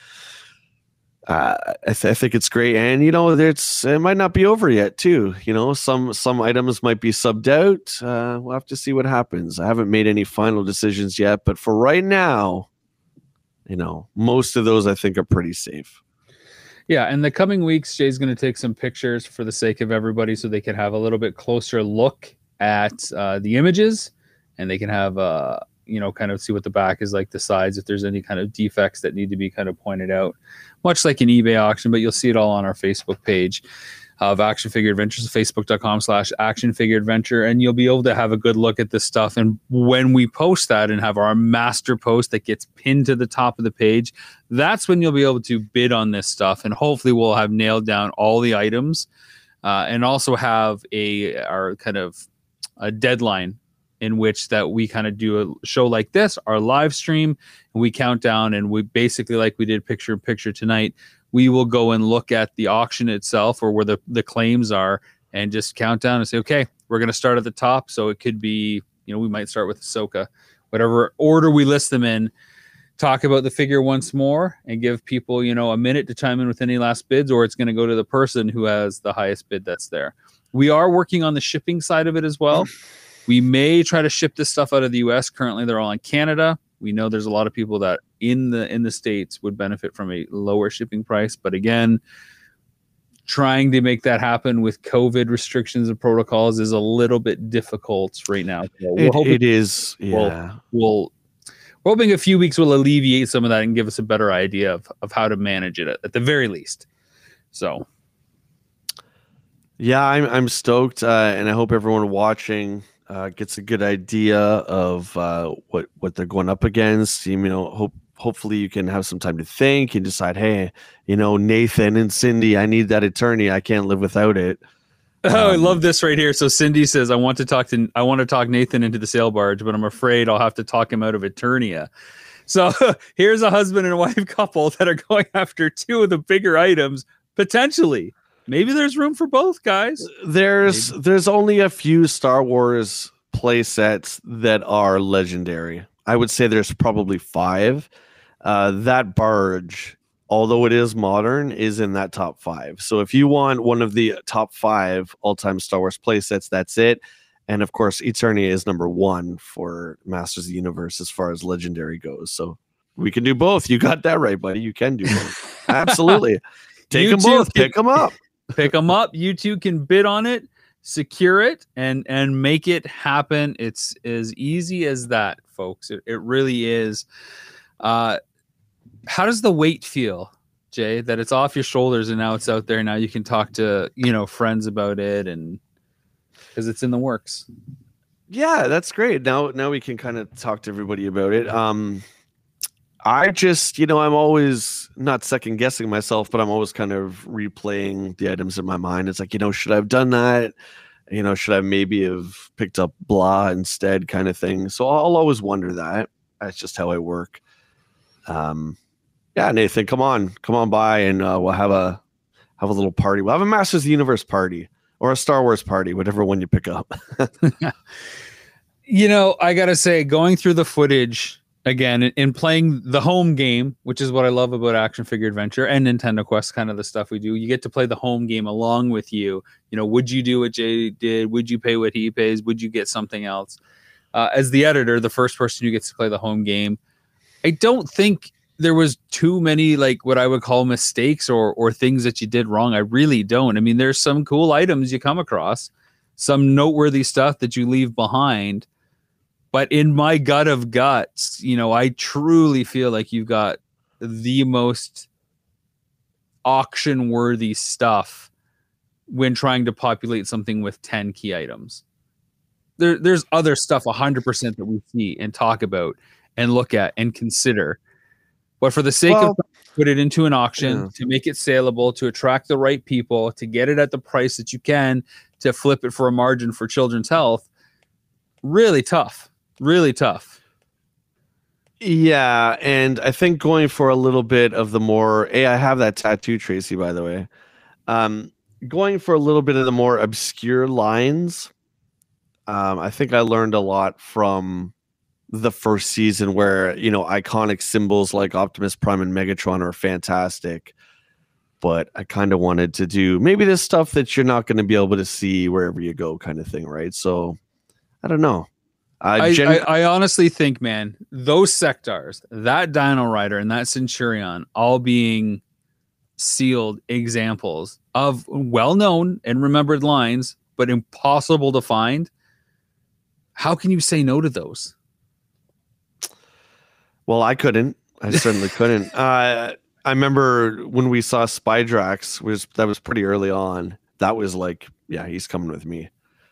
Uh, I, th- I think it's great. And, you know, there's, it might not be over yet, too. You know, some some items might be subbed out. Uh, we'll have to see what happens. I haven't made any final decisions yet, but for right now, you know, most of those I think are pretty safe. Yeah, in the coming weeks, Jay's going to take some pictures for the sake of everybody so they can have a little bit closer look at uh, the images, and they can have, uh, you know, kind of see what the back is like, the sides, if there's any kind of defects that need to be kind of pointed out, much like an eBay auction. But you'll see it all on our Facebook page of Action Figure Adventures, facebook.com slash Action Figure Adventure, and you'll be able to have a good look at this stuff. And when we post that and have our master post that gets pinned to the top of the page, that's when you'll be able to bid on this stuff, and hopefully we'll have nailed down all the items, uh, and also have a our kind of a deadline in which that we kind of do a show like this, our live stream, and we count down, and we basically, like we did picture in picture tonight, we will go and look at the auction itself or where the, the claims are and just count down and say, okay, we're going to start at the top. So it could be, you know, we might start with Ahsoka, whatever order we list them in, talk about the figure once more and give people, you know, a minute to chime in with any last bids, or it's going to go to the person who has the highest bid that's there. We are working on the shipping side of it as well. We may try to ship this stuff out of the U S. Currently, they're all in Canada. We know there's a lot of people that in the in the States would benefit from a lower shipping price. But again, trying to make that happen with COVID restrictions and protocols is a little bit difficult right now. So it, it is, yeah. We'll, we'll, we're hoping a few weeks will alleviate some of that and give us a better idea of, of how to manage it at, at the very least. So, yeah, I'm I'm stoked, uh, and I hope everyone watching Uh, gets a good idea of uh, what what they're going up against. You know, hope hopefully you can have some time to think and decide, hey, you know, Nathan and Cindy, I need that attorney. I can't live without it. Oh, um, I love this right here. So Cindy says, I want to talk to I want to talk Nathan into the sail barge, but I'm afraid I'll have to talk him out of Eternia. So here's a husband and wife couple that are going after two of the bigger items potentially. Maybe there's room for both, guys. There's Maybe. there's only a few Star Wars play sets that are legendary. I would say there's probably five. Uh, that barge, although it is modern, is in that top five. So if you want one of the top five all-time Star Wars play sets, that's it. And of course, Eternia is number one for Masters of the Universe as far as legendary goes. So we can do both. You got that right, buddy. You can do both. Absolutely. Take them both. Can- Pick them up. Pick them up. You two can bid on it, secure it, and and make it happen. It's as easy as that, folks. It, it really is. Uh, how does the weight feel, Jay? That it's off your shoulders and now it's out there. Now you can talk to, you know, friends about it, and because it's in the works. Yeah, that's great. Now now we can kind of talk to everybody about it. Um, I just, you know, I'm always not second guessing myself, but I'm always kind of replaying the items in my mind. It's like, you know, should I have done that? You know, should I maybe have picked up blah instead, kind of thing. So I'll always wonder that. That's just how I work. Um, yeah, Nathan, come on, come on by, and uh, we'll have a have a little party. We'll have a Masters of the Universe party or a Star Wars party, whatever one you pick up. You know, I gotta say, going through the footage. Again, in playing the home game, which is what I love about Action Figure Adventure and Nintendo Quest, kind of the stuff we do, you get to play the home game along with you. You know, would you do what Jay did? Would you pay what he pays? Would you get something else? Uh, as the editor, the first person who gets to play the home game, I don't think there was too many, like, what I would call mistakes or or things that you did wrong. I really don't. I mean, there's some cool items you come across, some noteworthy stuff that you leave behind. But in my gut of guts, you know, I truly feel like you've got the most auction-worthy stuff when trying to populate something with ten key items. There, there's other stuff one hundred percent that we see and talk about and look at and consider. But for the sake well, of put it into an auction, yeah. to make it saleable, to attract the right people, to get it at the price that you can, to flip it for a margin for children's health, really tough. Really tough. Yeah, and I think going for a little bit of the more, hey, I have that tattoo, Tracy, by the way. Um, going for a little bit of the more obscure lines. Um, I think I learned a lot from the first season where, you know, iconic symbols like Optimus Prime and Megatron are fantastic. But I kind of wanted to do maybe this stuff that you're not going to be able to see wherever you go kind of thing, right? So, I don't know. Uh, I, gen- I, I honestly think, man, those sectors, that Dino Rider and that Centurion, all being sealed examples of well-known and remembered lines, but impossible to find. How can you say no to those? Well, I couldn't. I certainly couldn't. Uh, I remember when we saw Spydrax, was that was pretty early on. That was like, yeah, he's coming with me.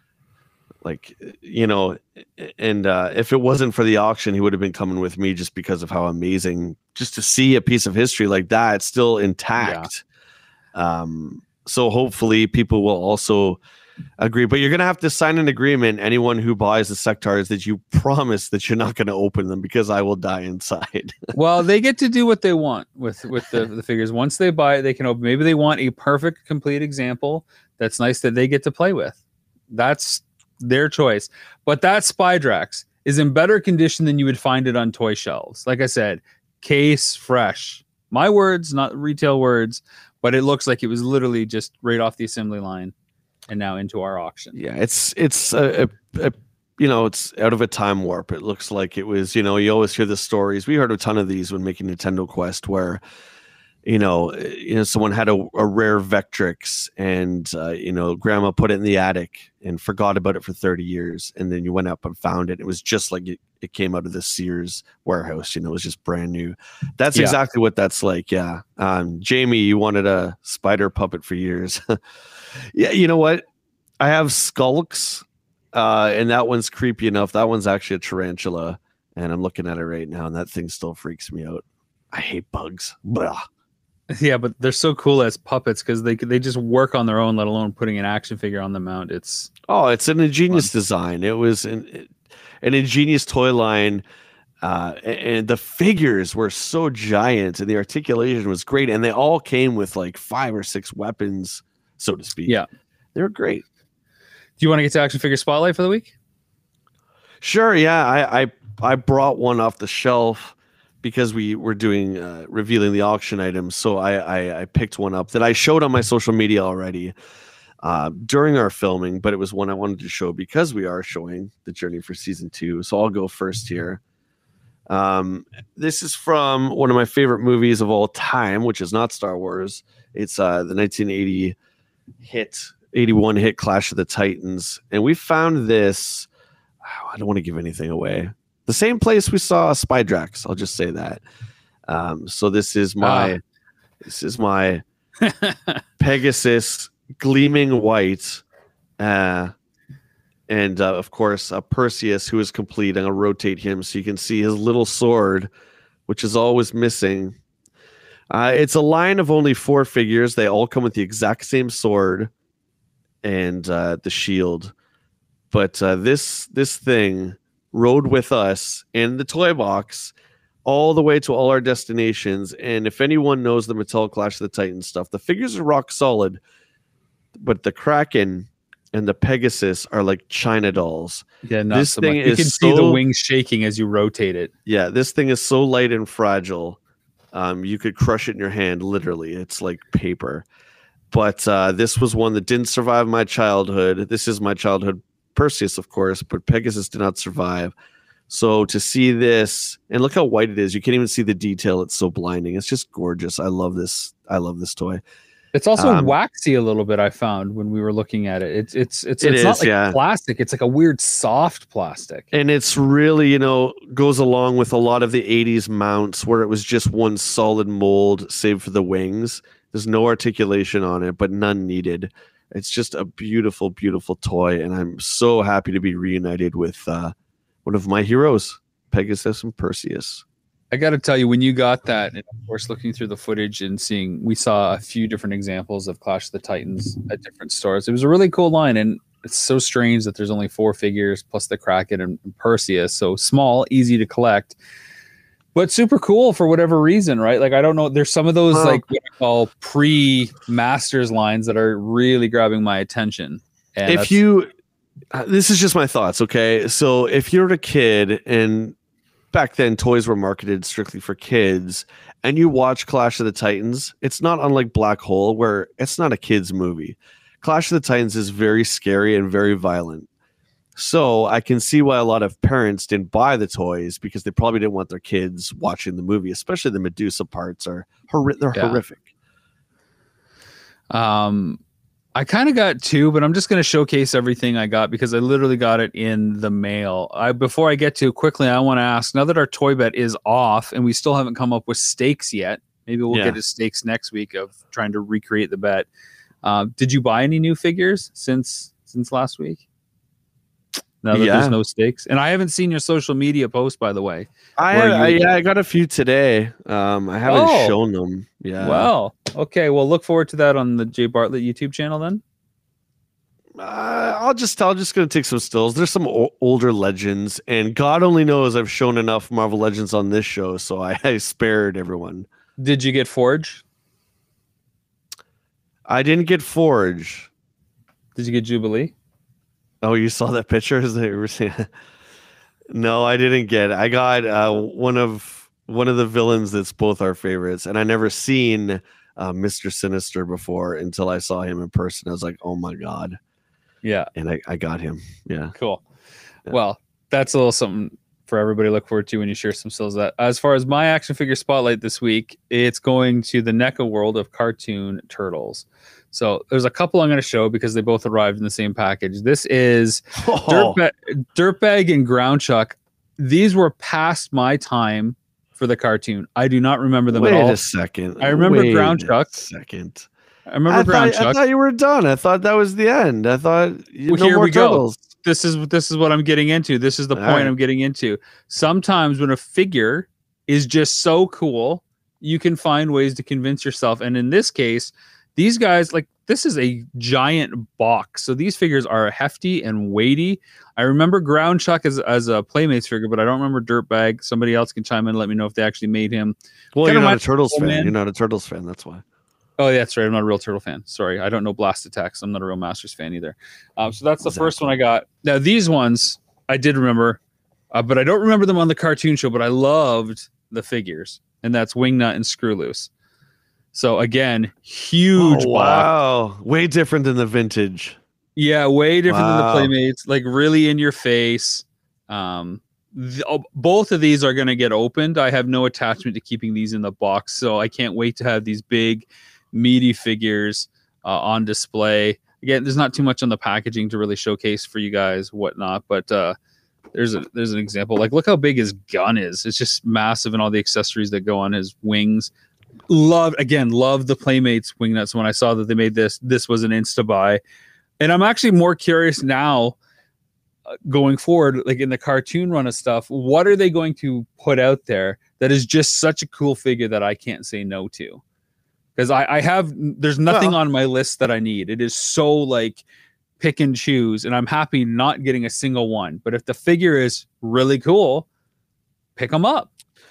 Like, you know, and uh, if it wasn't for the auction, he would have been coming with me just because of how amazing, just to see a piece of history like that still intact. Yeah. Um, so hopefully people will also agree, but you're going to have to sign an agreement, anyone who buys the Sectaurs, that you promise that you're not going to open them, because I will die inside. Well, they get to do what they want with, with the, the figures. Once they buy it, they can open. Maybe they want a perfect, complete example that's nice that they get to play with. That's their choice. But that Spydrax is in better condition than you would find it on toy shelves. Like I said, case fresh. My words, not retail words, but it looks like it was literally just right off the assembly line and now into our auction. Yeah, it's it's a, a, a you know, it's out of a time warp. It looks like it was, you know, you always hear the stories. We heard a ton of these when making Nintendo Quest, where you know, you know, someone had a, a rare Vectrix, and uh, you know, grandma put it in the attic and forgot about it for thirty years, and then you went up and found it. It was just like it, it came out of the Sears warehouse. You know, it was just brand new. That's yeah. exactly what that's like. Yeah, um, Jamie, you wanted a spider puppet for years. Yeah, you know what? I have Skulks, uh, and that one's creepy enough. That one's actually a tarantula, and I'm looking at it right now, and that thing still freaks me out. I hate bugs. Blah. Yeah, but they're so cool as puppets because they they just work on their own, let alone putting an action figure on the mount. It's oh, it's an ingenious fun. design. It was an, an ingenious toy line, uh, and the figures were so giant, and the articulation was great, and they all came with like five or six weapons, so to speak. Yeah, they were great. Do you want to get to action figure spotlight for the week? Sure. Yeah, I I, I brought one off the shelf, because we were doing uh, revealing the auction items. So I, I I picked one up that I showed on my social media already uh, during our filming, but it was one I wanted to show because we are showing the Journey for season two. So I'll go first here. Um, this is from one of my favorite movies of all time, which is not Star Wars. It's uh, the nineteen eighty hit, eighty-one hit Clash of the Titans. And we found this, oh, I don't want to give anything away. The same place we saw Spydrax. I'll just say that. Um, so this is my, uh. this is my Pegasus gleaming white, uh, and uh, of course uh, Perseus, who is complete. I'm gonna rotate him so you can see his little sword, which is always missing. Uh, it's a line of only four figures. They all come with the exact same sword and uh, the shield, but uh, this this thing rode with us in the toy box all the way to all our destinations. And if anyone knows the Mattel Clash of the Titans stuff, the figures are rock solid, but the Kraken and the Pegasus are like China dolls. Yeah, not this so thing much. You is can so, see the wings shaking as you rotate it. Yeah, this thing is so light and fragile. Um, you could crush it in your hand, literally. It's like paper. But uh, this was one that didn't survive my childhood. This is my childhood Perseus, of course, but Pegasus did not survive. So to see this, and look how white it is. You can't even see the detail. It's so blinding. It's just gorgeous. I love this. I love this toy. It's also um, waxy a little bit. I found when we were looking at it. It's it's it's it it's is, not like yeah. plastic. It's like a weird soft plastic. And it's really, you know, goes along with a lot of the eighties mounts where it was just one solid mold, save for the wings. There's no articulation on it, but none needed. It's just a beautiful, beautiful toy, and I'm so happy to be reunited with uh, one of my heroes, Pegasus and Perseus. I got to tell you, when you got that, and of course, looking through the footage and seeing, we saw a few different examples of Clash of the Titans at different stores. It was a really cool line, and it's so strange that there's only four figures plus the Kraken and Perseus. So small, easy to collect, but super cool for whatever reason, right? Like, I don't know. There's some of those, well, like what I call pre-Masters lines that are really grabbing my attention. And if you, uh, this is just my thoughts, okay? So if you're a kid, and back then toys were marketed strictly for kids, and you watch Clash of the Titans, it's not unlike Black Hole, where it's not a kid's movie. Clash of the Titans is very scary and very violent. So I can see why a lot of parents didn't buy the toys, because they probably didn't want their kids watching the movie, especially the Medusa parts are hor- they're yeah. horrific. Um, I kind of got two, but I'm just going to showcase everything I got because I literally got it in the mail. I before I get to quickly, I want to ask, now that our toy bet is off and we still haven't come up with stakes yet, maybe we'll Yeah. get to stakes next week of trying to recreate the bet. Uh, did you buy any new figures since since last week? Now that Yeah. there's no stakes, and I haven't seen your social media post, by the way. I, Where I you- yeah, I got a few today. Um, I haven't Oh. shown them. Yeah. Well, okay. Well, look forward to that on the Jay Bartlett YouTube channel then. Uh, I'll just I'll just gonna take some stills. There's some o- older legends, and God only knows I've shown enough Marvel Legends on this show, so I, I spared everyone. Did you get Forge? I didn't get Forge. Did you get Jubilee? Oh, you saw that picture? Is that- no, I didn't get. I got uh, one of one of the villains that's both our favorites, and I never seen uh, Mister Sinister before until I saw him in person. I was like, oh my god, Yeah. and I, I got him. Yeah. Cool. Yeah. Well, that's a little something for everybody to look forward to when you share some stills of that. As far as my action figure spotlight this week, it's going to the NECA world of cartoon turtles. So there's a couple I'm going to show because they both arrived in the same package. This is Oh, Dirtbag, Dirtbag and Ground Chuck. These were past my time for the cartoon. I do not remember them wait at all. a second. I remember Wait Ground a Chuck. Second. I remember I Ground thought, I Chuck. thought you were done. I thought that was the end. I thought you Well, no here more we go. turtles. This is this is what I'm getting into. This is the All point right. I'm getting into. Sometimes when a figure is just so cool, you can find ways to convince yourself. And in this case, these guys, like, this is a giant box. So these figures are hefty and weighty. I remember Ground Chuck as, as a Playmates figure, but I don't remember Dirtbag. Somebody else can chime in and let me know if they actually made him. Well, Kinda you're not a reminds- Turtles Oh, fan. man. You're not a Turtles fan. That's why. Oh, yeah, that's right. I'm not a real Turtle fan. Sorry. I don't know Blast Attacks. I'm not a real Masters fan either. Um, so that's the first one I got. Now, these ones I did remember, uh, but I don't remember them on the cartoon show, but I loved the figures. And that's Wingnut and Screwloose. So, again, huge Oh, box. wow. Way different than the vintage. Yeah, way different Wow. than the Playmates. Like, really in your face. Um, the, oh, both of these are going to get opened. I have no attachment to keeping these in the box. So, I can't wait to have these big, meaty figures uh, on display. Again, there's not too much on the packaging to really showcase for you guys, whatnot, but uh, there's a there's an example. Like, look how big his gun is. It's just massive, and all the accessories that go on his wings. Love again, love the Playmates wingnuts. When I saw that they made this, this was an insta buy, and I'm actually more curious now, uh, going forward, like in the cartoon run of stuff. What are they going to put out there that is just such a cool figure that I can't say no to? Because I, I have, there's nothing Well- on my list that I need. It is so like pick and choose, and I'm happy not getting a single one. But if the figure is really cool, pick them up.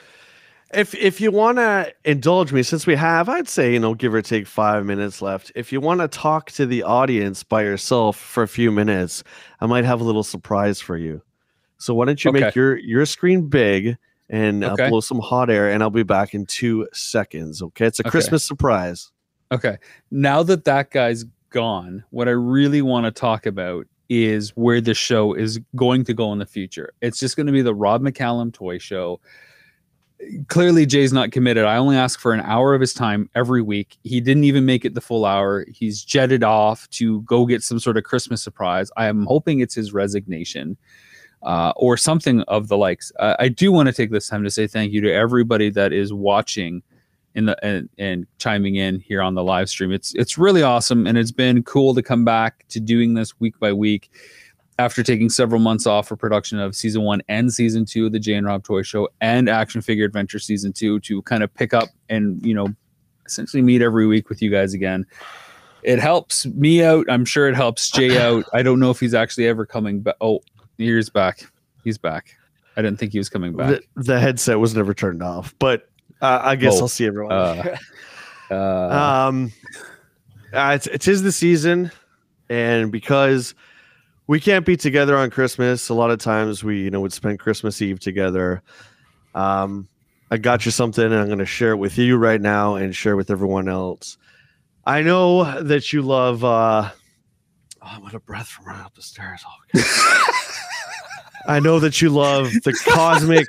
If if you want to indulge me, since we have, I'd say, you know, give or take five minutes left. If you want to talk to the audience by yourself for a few minutes, I might have a little surprise for you. So why don't you Okay. make your your screen big and uh, Okay. blow some hot air, and I'll be back in two seconds. Okay, it's a Okay. Christmas surprise. Okay. Now that that guy's gone, what I really want to talk about is where the show is going to go in the future. It's just going to be the Rob McCallum toy show. Clearly, Jay's not committed. I only ask for an hour of his time every week. He didn't even make it the full hour. He's jetted off to go get some sort of Christmas surprise. I am hoping it's his resignation uh, or something of the likes. Uh, I do want to take this time to say thank you to everybody that is watching in the and, and chiming in here on the live stream. It's it's really awesome, and it's been cool to come back to doing this week by week after taking several months off for production of season one and season two of the Jay and Rob Toy Show and Action Figure Adventure season two to kind of pick up and, you know, essentially meet every week with you guys again. It helps me out. I'm sure it helps Jay out. I don't know if he's actually ever coming back. Oh, he's back. He's back. I didn't think he was coming back. The, the headset was never turned off, but uh, I guess Oh, I'll see everyone. uh, Uh, um, uh, it's it is the season, and because we can't be together on Christmas, a lot of times we you know would spend Christmas Eve together. Um, I got you something, and I'm going to share it with you right now, and share with everyone else. I know that you love. Uh, oh, I'm out of breath from running up the stairs. Oh, okay. I know that you love the cosmic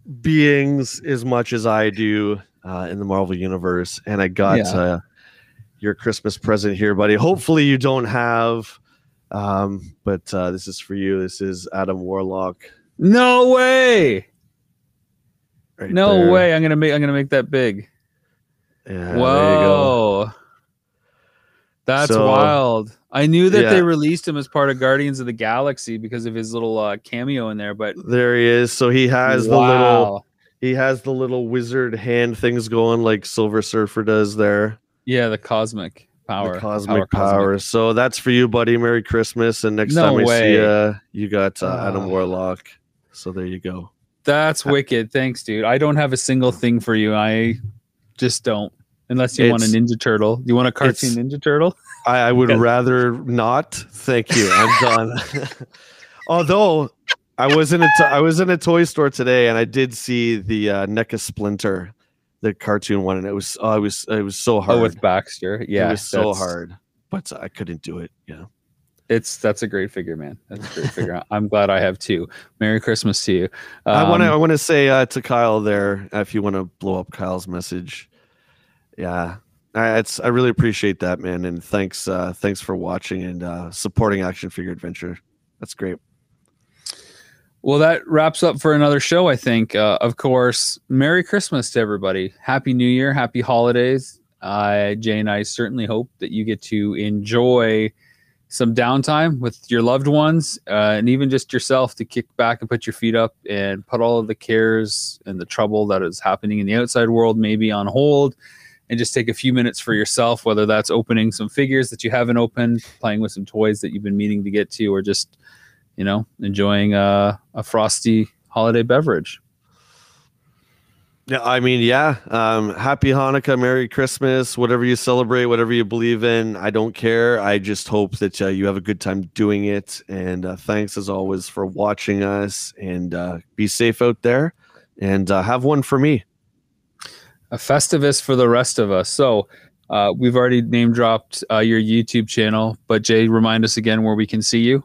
beings as much as I do uh, in the Marvel universe, and I got Yeah. uh, your Christmas present here, buddy. Hopefully you don't have, um, but uh, this is for you. This is Adam Warlock. No way. Right no there. way. I'm gonna make. I'm gonna make that big. Yeah, Whoa. That's So, wild. I knew that yeah. they released him as part of Guardians of the Galaxy because of his little uh, cameo in there. But there he is. So he has wow. the little, he has the little wizard hand things going like Silver Surfer does there. Yeah, the cosmic power. The cosmic power. power. Cosmic. So that's for you, buddy. Merry Christmas. And next No time way. I see you, you got uh, Uh. Adam Warlock. So there you go. That's wicked. Thanks, dude. I don't have a single thing for you. I just don't. Unless you want a It's- Ninja Turtle. You want a cartoon it's- Ninja Turtle? I, I would Yeah. rather not. Thank you. I'm done. Although I was in a to- I was in a toy store today and I did see the uh, NECA Splinter, the cartoon one, and it was oh, it was it was so hard. Oh, with Baxter. Yeah. it was so that's- hard, but I couldn't do it. Yeah. It's that's a great figure, man. That's a great figure. I'm glad I have two. Merry Christmas to you. Um, I want to I want to say uh, to Kyle there, uh, if you want to blow up Kyle's message, yeah, I, it's I really appreciate that, man, and thanks uh, thanks for watching and uh, supporting Action Figure Adventure. That's great. Well, that wraps up for another show, I think. Uh, of course, Merry Christmas to everybody. Happy New Year. Happy holidays. Uh, Jay and I certainly hope that you get to enjoy some downtime with your loved ones uh, and even just yourself to kick back and put your feet up and put all of the cares and the trouble that is happening in the outside world maybe on hold and just take a few minutes for yourself, whether that's opening some figures that you haven't opened, playing with some toys that you've been meaning to get to, or just, you know, enjoying uh, a frosty holiday beverage. Yeah, I mean, yeah. Um, happy Hanukkah, Merry Christmas, whatever you celebrate, whatever you believe in. I don't care. I just hope that uh, you have a good time doing it. And uh, thanks as always for watching us. And uh, be safe out there. And uh, have one for me. A Festivus for the rest of us. So uh, we've already name dropped uh, your YouTube channel, but Jay, remind us again where we can see you.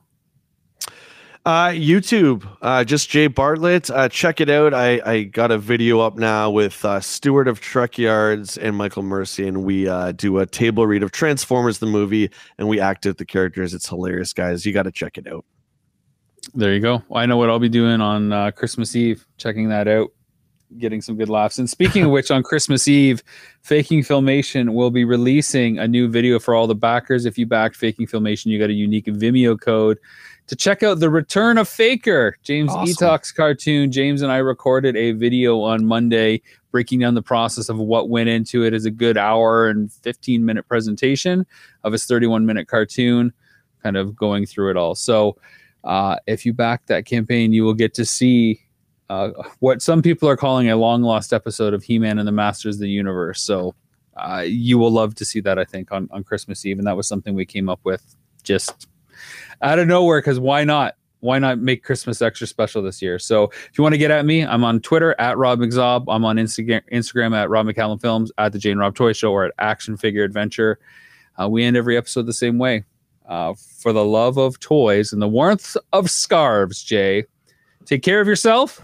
Uh, YouTube, uh, just Jay Bartlett. Uh, check it out. I, I got a video up now with uh, Stewart of Truck Yards and Michael Mercy, and we uh, do a table read of Transformers the movie, and we act out the characters. It's hilarious, guys. You got to check it out. There you go. I know what I'll be doing on uh, Christmas Eve, checking that out, getting some good laughs. And speaking of which, on Christmas Eve, Faking Filmation will be releasing a new video for all the backers. If you backed Faking Filmation, you got a unique Vimeo code to check out The Return of Faker, James Awesome. Etox's cartoon. James and I recorded a video on Monday breaking down the process of what went into it as a good hour and fifteen minute presentation of his thirty-one minute cartoon, kind of going through it all. So uh, if you back that campaign, you will get to see uh, what some people are calling a long lost episode of He-Man and the Masters of the Universe. So uh, you will love to see that, I think, on, on Christmas Eve. And that was something we came up with just out of nowhere, because why not? Why not make Christmas extra special this year? So if you want to get at me, I'm on Twitter at Rob McZob. I'm on Instagram Instagram at Rob McCallum Films, at the Jane Rob Toy Show, or at Action Figure Adventure. Uh, we end every episode the same way. Uh, for the love of toys and the warmth of scarves, Jay, take care of yourself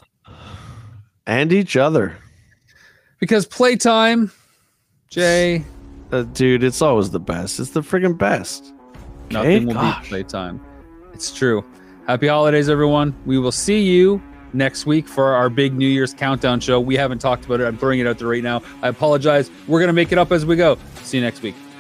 And each other. because playtime, Jay, Uh, dude, it's always the best. It's the friggin' best. nothing will Gosh. beat playtime. It's true. Happy holidays, everyone. We will see you next week for our big New Year's countdown show. We haven't talked about it. I'm throwing it out there right now. I apologize. We're going to make it up as we go. See you next week.